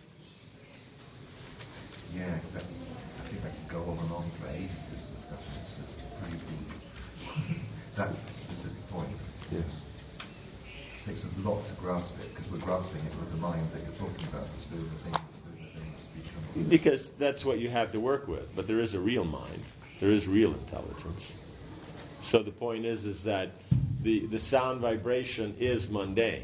Yeah, that, I think that could go on and on for ages, this discussion. It's just pretty deep. That's the specific point. Yes. It takes a lot to grasp it, because we're grasping it with the mind that you're talking about, just doing the thing, doing the thing, just become... Because that's what you have to work with. But there is a real mind. There is real intelligence. So the point is, is that the, the sound vibration is mundane.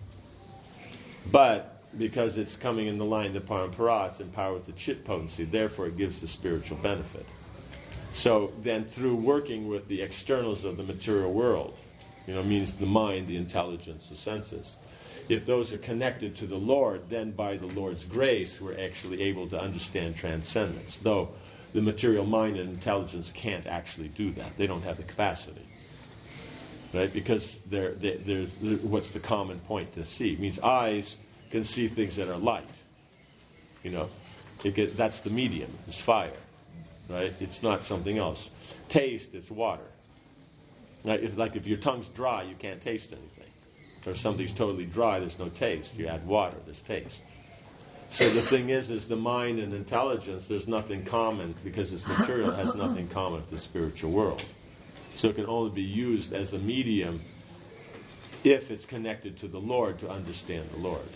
But because it's coming in the line of Parampara, it's empowered with the chit potency, therefore it gives the spiritual benefit. So then through working with the externals of the material world, you know, means the mind, the intelligence, the senses, if those are connected to the Lord, then by the Lord's grace we're actually able to understand transcendence. Though the material mind and intelligence can't actually do that. They don't have the capacity. Right? Because they're, they're, they're, they're, what's the common point to see? It means eyes can see things that are light. You know, it get, that's the medium. It's fire, right? It's not something else. Taste, it's water. Right? If, like if your tongue's dry, you can't taste anything. Or if something's totally dry, there's no taste. You add water, there's taste. So the thing is, is the mind and intelligence, there's nothing common, because this material has nothing common with the spiritual world. So it can only be used as a medium if it's connected to the Lord, to understand the Lord.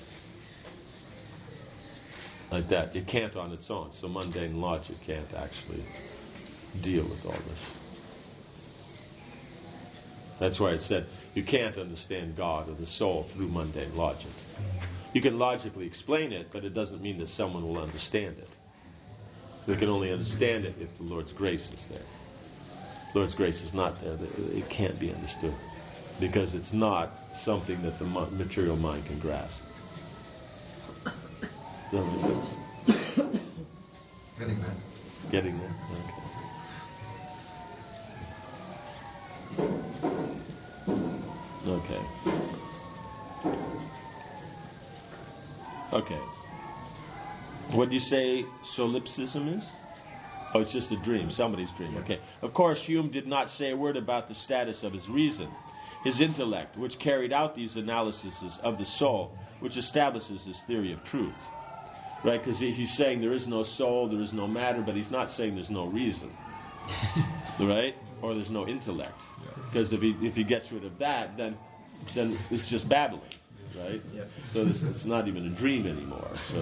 Like that. It can't on its own. So mundane logic can't actually deal with all this. That's why it said you can't understand God or the soul through mundane logic. You can logically explain it, but it doesn't mean that someone will understand it. They can only understand it if the Lord's grace is there. The Lord's grace is not there. It can't be understood because it's not something that the material mind can grasp. Does that make sense? Getting there. Getting there? Okay. Okay. Okay. What do you say solipsism is? Oh, it's just a dream, somebody's dream. Okay. Of course, Hume did not say a word about the status of his reason, his intellect, which carried out these analyses of the soul, which establishes his theory of truth. Right? Because he's saying there is no soul, there is no matter, but he's not saying there's no reason. Right? Or there's no intellect. Because if he if he gets rid of that, then then it's just babbling. Right? Yep. So it's, it's not even a dream anymore. So,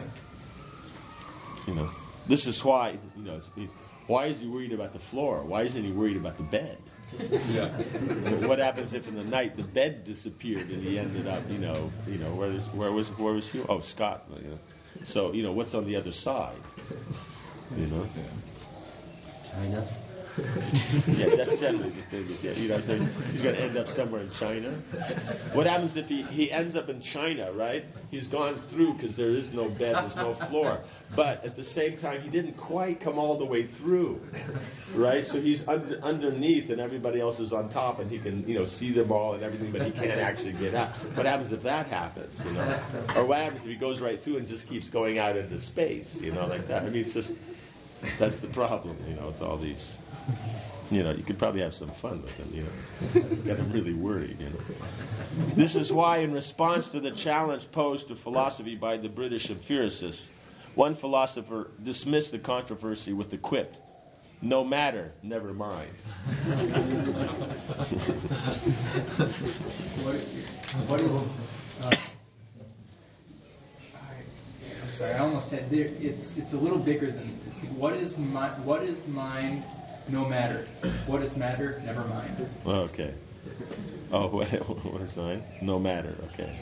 you know, this is why, you know, he's, why is he worried about the floor? Why isn't he worried about the bed? Yeah. What happens if in the night the bed disappeared and he ended up, you know, you know, where, is, where was where was he? Oh, Scotland. You know. So, you know, what's on the other side? You know? China. Yeah, that's generally the thing. Is, yeah, you know what I'm saying? He's going to end up somewhere in China. What happens if he, he ends up in China, right? He's gone through because there is no bed, there's no floor. But at the same time, he didn't quite come all the way through, right? So he's under, underneath and everybody else is on top and he can, you know, see them all and everything, but he can't actually get out. What happens if that happens, you know? Or what happens if he goes right through and just keeps going out into space, you know, like that? I mean, it's just, that's the problem, you know, with all these. You know, you could probably have some fun with them, you know. Get them really worried, you know. This is why, in response to the challenge posed to philosophy by the British empiricists, one philosopher dismissed the controversy with the quip, "No matter, never mind." What, what is... Uh, I, I'm sorry, I almost had... There, it's, it's a little bigger than... What is, my, what is mind... No matter. What is matter? Never mind. Okay. Oh, what, what is mine? No matter. Okay.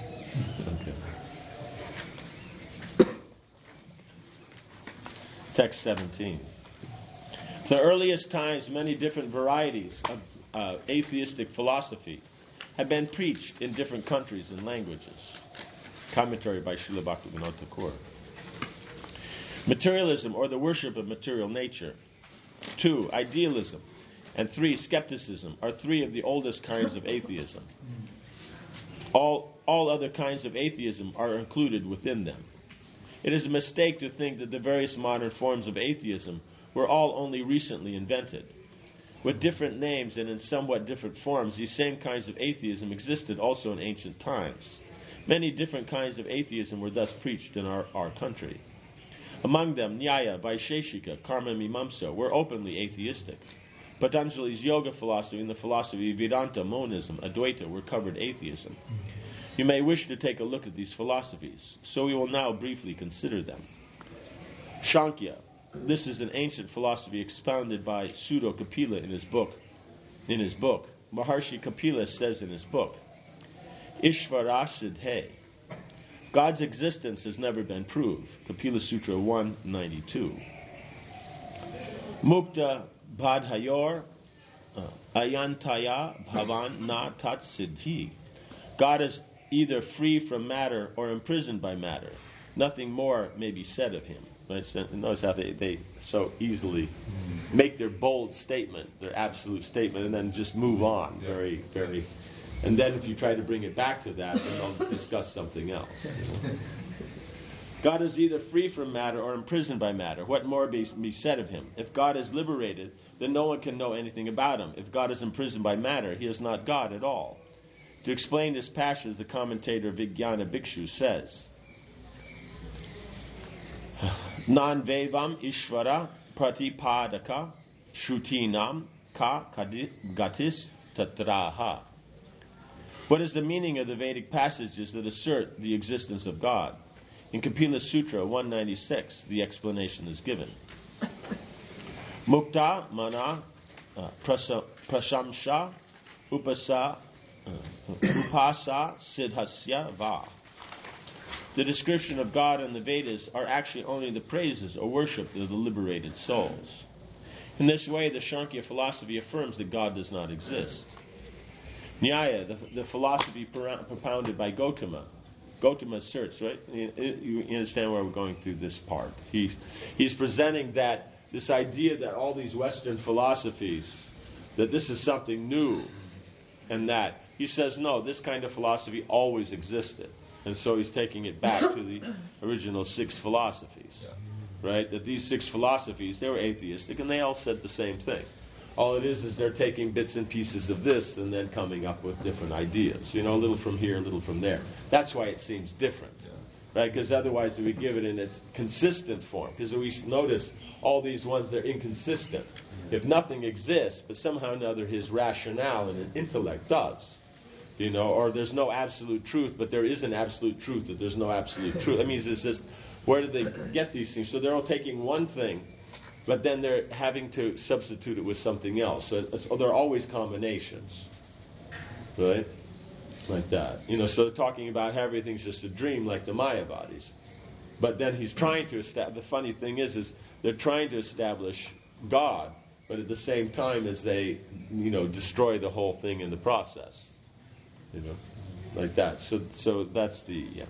Okay. Text seventeen. To the earliest times, many different varieties of uh, atheistic philosophy have been preached in different countries and languages. Commentary by Srila Bhaktivinoda Thakur. Materialism, or the worship of material nature. Two, idealism. And three, skepticism, are three of the oldest kinds of atheism. All, all other kinds of atheism are included within them. It is a mistake to think that the various modern forms of atheism were all only recently invented. With different names and in somewhat different forms, these same kinds of atheism existed also in ancient times. Many different kinds of atheism were thus preached in our, our country. Among them, Nyaya, Vaisheshika, Karma, Mimamsa were openly atheistic. Patanjali's yoga philosophy and the philosophy of Vedanta, monism, Advaita were covered atheism. You may wish to take a look at these philosophies, so we will now briefly consider them. Shankya. This is an ancient philosophy expounded by Pseudo Kapila in his book. In his book, Maharshi Kapila says in his book, Ishvara Siddhe. God's existence has never been proved. Kapila Sutra one ninety-two. Mukta Bhadhayor uh, Ayantaya Bhavan Na Tat Siddhi. God is either free from matter or imprisoned by matter. Nothing more may be said of him. Right? So notice how they, they so easily make their bold statement, their absolute statement, and then just move on very, very... And then if you try to bring it back to that, then they'll discuss something else. You know? God is either free from matter or imprisoned by matter. What more be, be said of him? If God is liberated, then no one can know anything about him. If God is imprisoned by matter, he is not God at all. To explain this passage, the commentator Vijnana Bhikshu says, Nan vevam ishvara pratipadaka shrutinam ka gatis tatraha. What is the meaning of the Vedic passages that assert the existence of God? In Kapila Sutra one ninety-six, the explanation is given. Mukta mana uh, prasa, prasamsha upasa uh, upasa siddhasya va. The description of God in the Vedas are actually only the praises or worship of the liberated souls. In this way, the Shankya philosophy affirms that God does not exist. Nyaya, the, the philosophy propounded by Gautama, Gautama asserts, right? You, you understand why we're going through this part. He, he's presenting that this idea that all these Western philosophies, that this is something new, and that he says, no, this kind of philosophy always existed. And so he's taking it back to the original six philosophies, right? That these six philosophies, they were atheistic, and they all said the same thing. All it is is they're taking bits and pieces of this and then coming up with different ideas. You know, a little from here, a little from there. That's why it seems different, right? Because otherwise we give it in its consistent form. Because we notice all these ones, they're inconsistent. If nothing exists, but somehow or another his rationale and intellect does. You know, or there's no absolute truth, but there is an absolute truth that there's no absolute truth. That means it's just, where did they get these things? So they're all taking one thing, but then they're having to substitute it with something else. So, so they're always combinations, right? Like that. You know, so they're talking about how everything's just a dream, like the Mayavadis. But then he's trying to establish, the funny thing is, is they're trying to establish God, but at the same time as they, you know, destroy the whole thing in the process. You know, like that. So, so that's the yeah.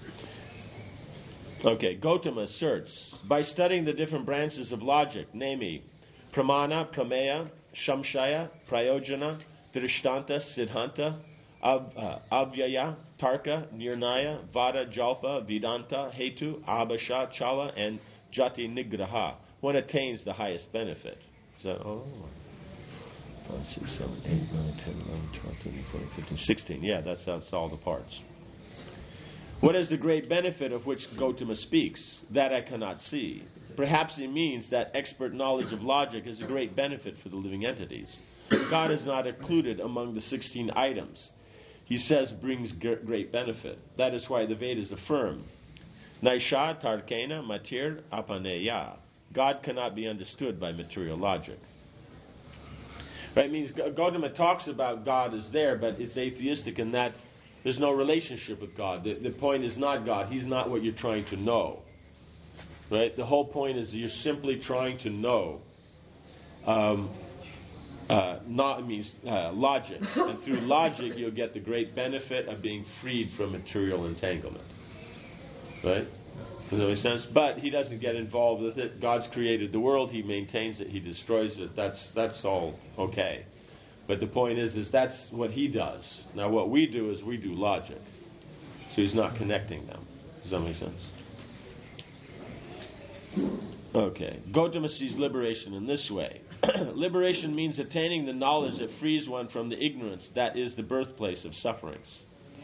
Okay, Gautama asserts, by studying the different branches of logic, namely Pramana, Prameya, Shamshaya, Prayojana, Drishtanta, Siddhanta, Av, uh, Avyaya, Tarka, Nirnaya, Vada, Jalpa, Vedanta, Hetu, Abhasha, Chala, and Jati Nigraha, one attains the highest benefit. Is that all? five, six, seven, eight, nine, ten, eleven, twelve, thirteen, fourteen, fifteen, sixteen. Yeah, that's, that's all the parts. What is the great benefit of which Gautama speaks? That I cannot see. Perhaps he means that expert knowledge of logic is a great benefit for the living entities. God is not included among the sixteen items. He says brings great benefit. That is why the Vedas affirm, Naisha Tarkena Matir Apaneya. God cannot be understood by material logic. Right? It means Gautama talks about God is there, but it's atheistic in that there's no relationship with God. The, the point is not God. He's not what you're trying to know. Right? The whole point is you're simply trying to know. Um, uh, not means uh, logic, and through logic you'll get the great benefit of being freed from material entanglement. Right? Does that make sense? But he doesn't get involved with it. God's created the world. He maintains it. He destroys it. That's that's all okay. But the point is, is that's what he does. Now what we do is we do logic. So he's not connecting them. Does that make sense? Okay. Gautama sees liberation in this way. Liberation means attaining the knowledge that frees one from the ignorance that is the birthplace of sufferings.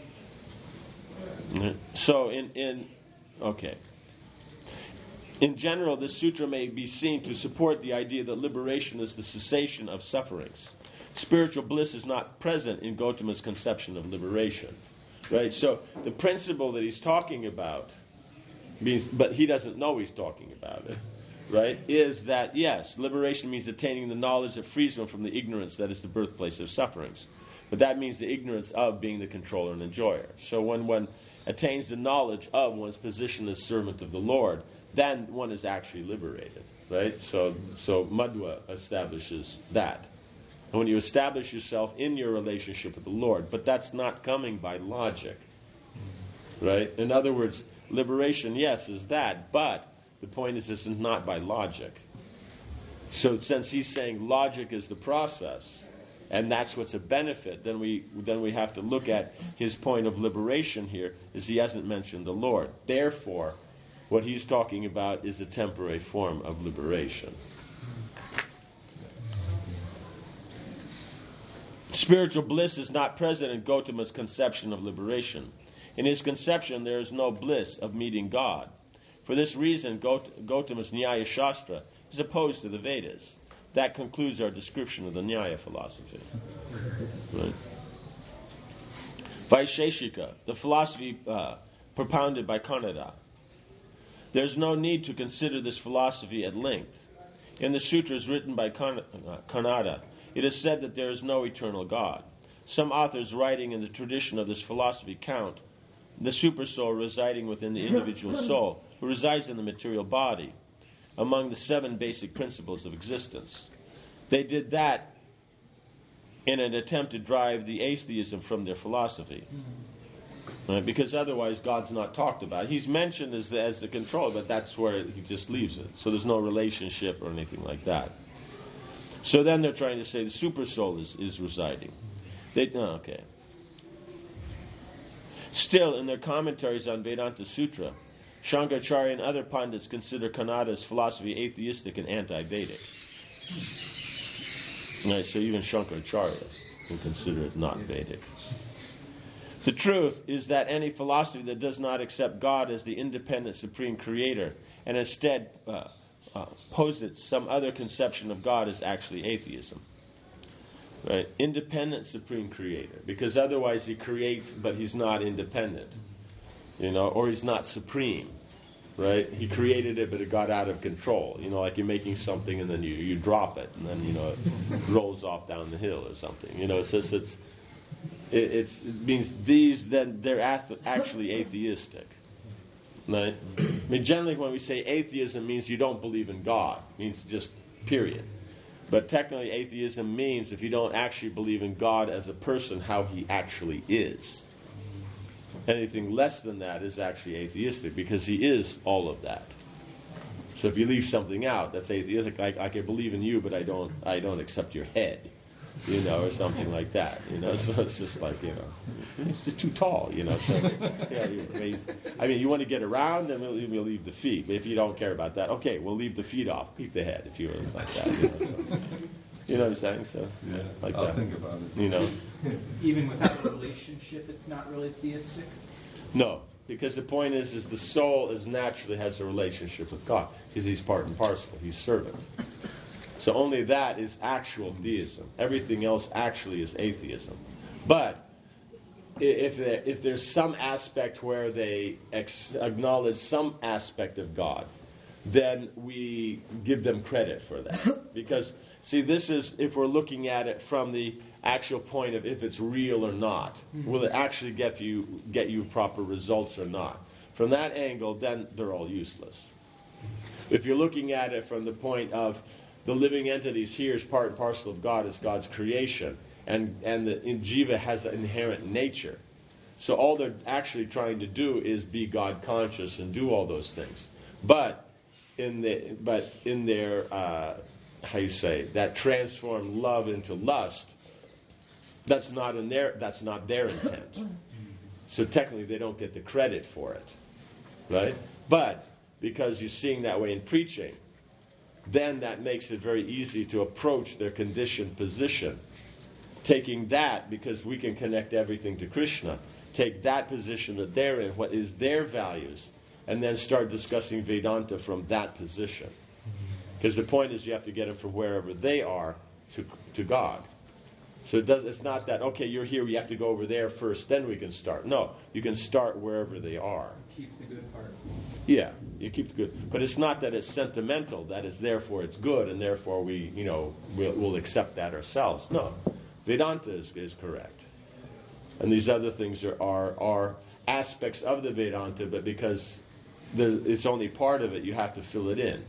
So in, in okay. In general, this sutra may be seen to support the idea that liberation is the cessation of sufferings. Spiritual bliss is not present in Gautama's conception of liberation. Right? So the principle that he's talking about means, but he doesn't know he's talking about it, right, is that, yes, liberation means attaining the knowledge that frees one from the ignorance that is the birthplace of sufferings. But that means the ignorance of being the controller and enjoyer. So when one attains the knowledge of one's position as servant of the Lord, then one is actually liberated, right? So, so Madhva establishes that. And when you establish yourself in your relationship with the Lord, but that's not coming by logic, right? In other words, liberation, yes, is that, but the point is this is not by logic. So since he's saying logic is the process, and that's what's a benefit, then we then we have to look at his point of liberation here, is he hasn't mentioned the Lord. Therefore, what he's talking about is a temporary form of liberation. Spiritual bliss is not present in Gautama's conception of liberation. In his conception, there is no bliss of meeting God. For this reason, Gaut- Gautama's Nyaya Shastra is opposed to the Vedas. That concludes our description of the Nyaya philosophy. Right? Vaisheshika, the philosophy uh, propounded by Kanada. There's no need to consider this philosophy at length. In the sutras written by Kanada, it is said that there is no eternal God. Some authors writing in the tradition of this philosophy count the supersoul residing within the individual soul, who resides in the material body, among the seven basic principles of existence. They did that in an attempt to drive the atheism from their philosophy. Right? Because otherwise God's not talked about. He's mentioned as the, as the controller, but that's where he just leaves it. So there's no relationship or anything like that. So then they're trying to say the supersoul is, is residing. They, no, okay. Still, in their commentaries on Vedanta Sutra, Shankaracharya and other pundits consider Kanada's philosophy atheistic and anti-Vedic. Right, so even Shankaracharya will consider it not Vedic. The truth is that any philosophy that does not accept God as the independent supreme creator and instead uh, uh, posits some other conception of God is actually atheism. Right? Independent supreme creator, because otherwise he creates but he's not independent, you know, or he's not supreme, right? He created it but it got out of control, you know, like you're making something and then you, you drop it and then, you know, it rolls off down the hill or something, you know. It's just, it's it, it's, it means these then they're ath- actually atheistic, right? I mean, generally when we say atheism, it means you don't believe in God, it means just period. But technically, atheism means if you don't actually believe in God as a person, how he actually is. Anything less than that is actually atheistic, because he is all of that. So if you leave something out, that's atheistic. Like, I can believe in you, but I don't, I don't accept your head, you know, or something like that. You know, so it's just like, you know, it's just too tall, you know. So, yeah, you raise, I mean, you want to get around, then we'll, we'll leave the feet. But if you don't care about that, okay, we'll leave the feet off, keep the head, if you really like that. You know, so, you know what I'm saying? So, Yeah, like I'll that. think about it. You know, Even without a relationship, it's not really theistic? no, because the point is, is the soul is naturally has a relationship with God, because he's part and parcel, he's servant. So only that is actual theism. Everything else actually is atheism. But if there, if there's some aspect where they ex- acknowledge some aspect of God, then we give them credit for that. Because, see, this is, if we're looking at it from the actual point of if it's real or not, will it actually get you get you proper results or not? From that angle, then they're all useless. If you're looking at it from the point of the living entities here is part and parcel of God, it's God's creation, and and the in jiva has an inherent nature. So all they're actually trying to do is be God conscious and do all those things. But in the but in their uh, how you say that transformed love into lust, that's not in their that's not their intent. So technically they don't get the credit for it, right? But because you're seeing that way in preaching, then that makes it very easy to approach their conditioned position. Taking that, because we can connect everything to Krishna, take that position that they're in, what is their values, and then start discussing Vedanta from that position. Because the point is you have to get them from wherever they are to to God. So it does, it's not that, okay, you're here, we have to go over there first, then we can start. No, you can start wherever they are. Keep the good part. Yeah, you keep the good. But it's not that it's sentimental, that is therefore it's good, and therefore we, you know, we'll, we'll accept that ourselves. No, Vedanta is, is correct. And these other things are, are, are aspects of the Vedanta, but because it's only part of it, you have to fill it in.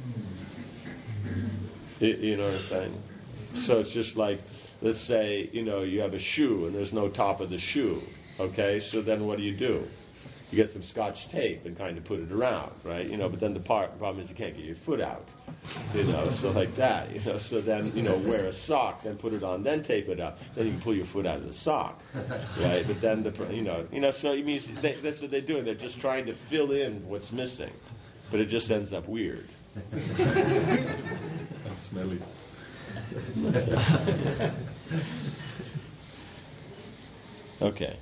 You, you know what I'm saying? So it's just like, let's say, you know, you have a shoe and there's no top of the shoe. Okay, so then what do you do? You get some Scotch tape and kind of put it around, right? You know, but then the part, problem is you can't get your foot out. You know, so like that. You know, so then, you know, wear a sock, then put it on, then tape it up. Then you can pull your foot out of the sock, right? But then the, you know, you know, so it means they, that's what they're doing. They're just trying to fill in what's missing, but it just ends up weird. And smelly. Okay.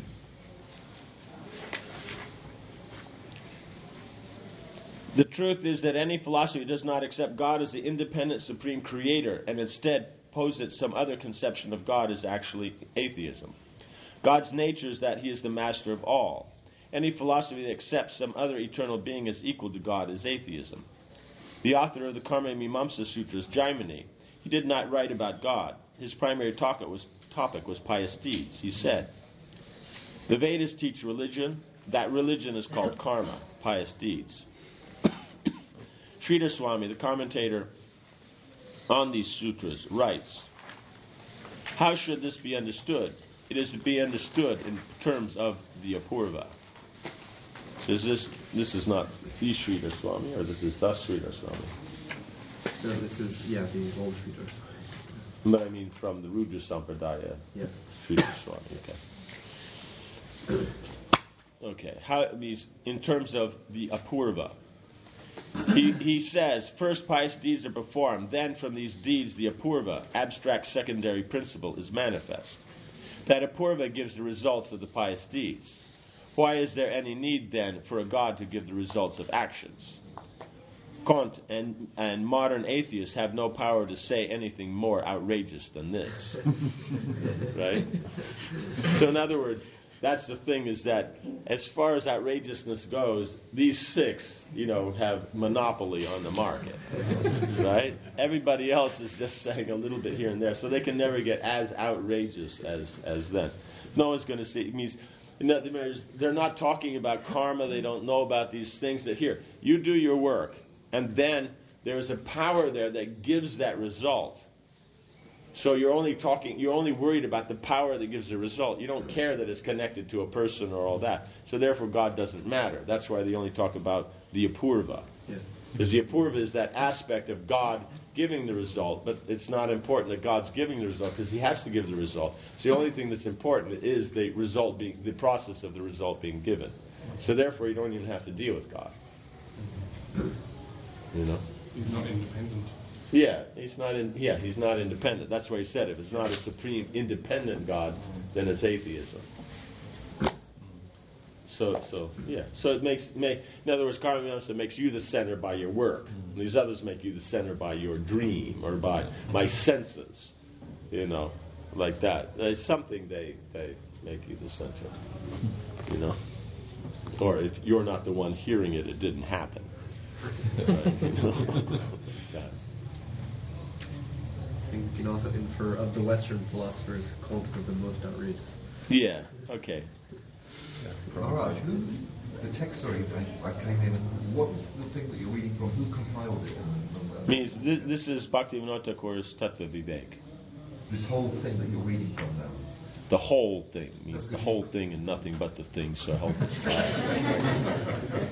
The truth is that any philosophy does not accept God as the independent supreme creator and instead posits some other conception of God is actually atheism. God's nature is that he is the master of all. Any philosophy that accepts some other eternal being as equal to God is atheism. The author of the Karma Mimamsa Sutras, Jaimini, he did not write about God. His primary topic was, topic was pious deeds. He said, the Vedas teach religion. That religion is called karma, pious deeds. Sridhar Swami, the commentator on these sutras, writes, how should this be understood? It is to be understood in terms of the Apurva. So is this, this is not the Sridhar Swami, or this is the Sridhar Swami? No, this is, yeah, the old Sridhar Swami. But I mean from the Rudra Sampradaya, yeah. Sridhar Swami, okay. Okay, how it means in terms of the Apurva. He, he says, first pious deeds are performed, then from these deeds the Apurva, abstract secondary principle, is manifest. That Apurva gives the results of the pious deeds. Why is there any need then for a God to give the results of actions? Kant and, and modern atheists have no power to say anything more outrageous than this. Right? So in other words, that's the thing, is that as far as outrageousness goes, these six, you know, have monopoly on the market, right? Everybody else is just saying a little bit here and there, so they can never get as outrageous as as them. No one's going to see. It means, in other words, they're not talking about karma. They don't know about these things. That here, you do your work, and then there is a power there that gives that result. So you're only talking, you're only worried about the power that gives the result. You don't care that it's connected to a person or all that. So therefore God doesn't matter. That's why they only talk about the Apurva. Yeah. Because the Apurva is that aspect of God giving the result, but it's not important that God's giving the result because he has to give the result. So the only thing that's important is the result being, the process of the result being given. So therefore you don't even have to deal with God. You know? He's not independent. Yeah, he's not in. Yeah, he's not independent. That's why he said if it's not a supreme independent God, then it's atheism. So, so yeah. So it makes, may, in other words, Karma Mimamsa makes you the center by your work. And these others make you the center by your dream or by my senses. You know, like that. There's something they they make you the center. You know, or if you're not the one hearing it, it didn't happen. Right? You know? Yeah. You can also infer of the Western philosophers, Kant was the most outrageous. Yeah, okay. All right, who, the text, sorry, I, I came in, what was the thing that you're reading from? Who compiled it? And, and, uh, Means this, this is Bhaktivinoda Thakur's Tattva Vivek. This whole thing that you're reading from now? The whole thing means the whole thing and nothing but the thing, so help us God.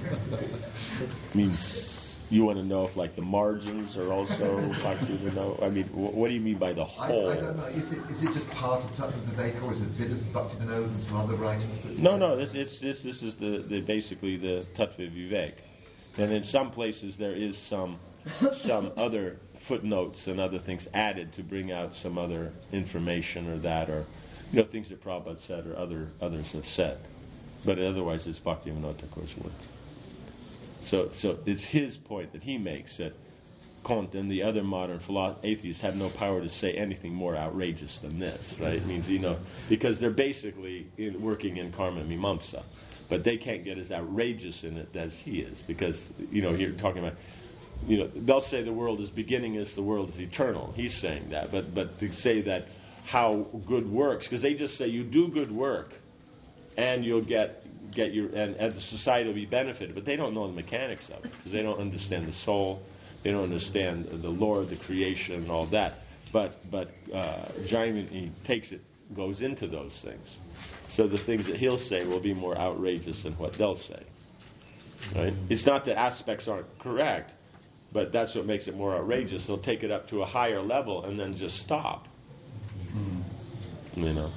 Means you want to know if, like, the margins are also Bhaktivinoda. I mean, wh- what do you mean by the whole? I, I don't know. Is it is it just part of Tattva Viveka, or is it a bit of Bhaktivinoda and some other writings? No, no. This it's, this this is the, the basically the Tattva Vivek, and in some places there is some some other footnotes and other things added to bring out some other information or that, or you know, things that Prabhupada said or other others have said, but otherwise it's Bhaktivinoda Thakur's work. So, so it's his point that he makes that Kant and the other modern philo- atheists have no power to say anything more outrageous than this, right? It means, you know, because they're basically in, working in Karma Mimamsa, but they can't get as outrageous in it as he is, because, you know, you're talking about, you know, they'll say the world is beginning as the world is eternal. He's saying that, but but to say that how good works, because they just say you do good work, and you'll get. Get your and, and the society will be benefited, but they don't know the mechanics of it because they don't understand the soul, they don't understand the Lord, the creation, and all that. But but uh, Jaimini, he takes it, goes into those things. So the things that he'll say will be more outrageous than what they'll say. Right? It's not that aspects aren't correct, but that's what makes it more outrageous. They'll take it up to a higher level and then just stop. You know.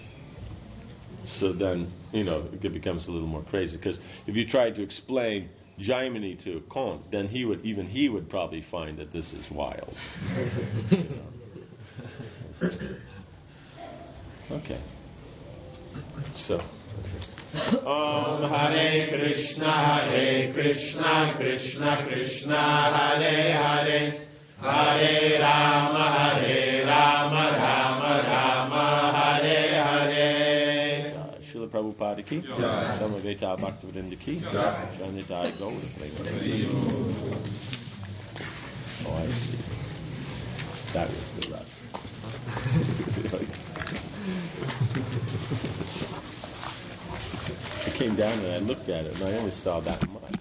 So then, you know, it becomes a little more crazy. Because if you tried to explain Jaimini to Kant, then he would, even he would probably find that this is wild. You know? Okay. So. Om Hare Krishna, Hare Krishna, Krishna Krishna, Hare Hare, Hare Rama, Hare Rama, Rama Rama, Hare Hare. Prabhupada ki, Jai. Samaveta Bhaktivinoda ki, Jai. Janita Gaura Prema. Oh, I see. That was the rush. I came down and I looked at it and I only saw that much.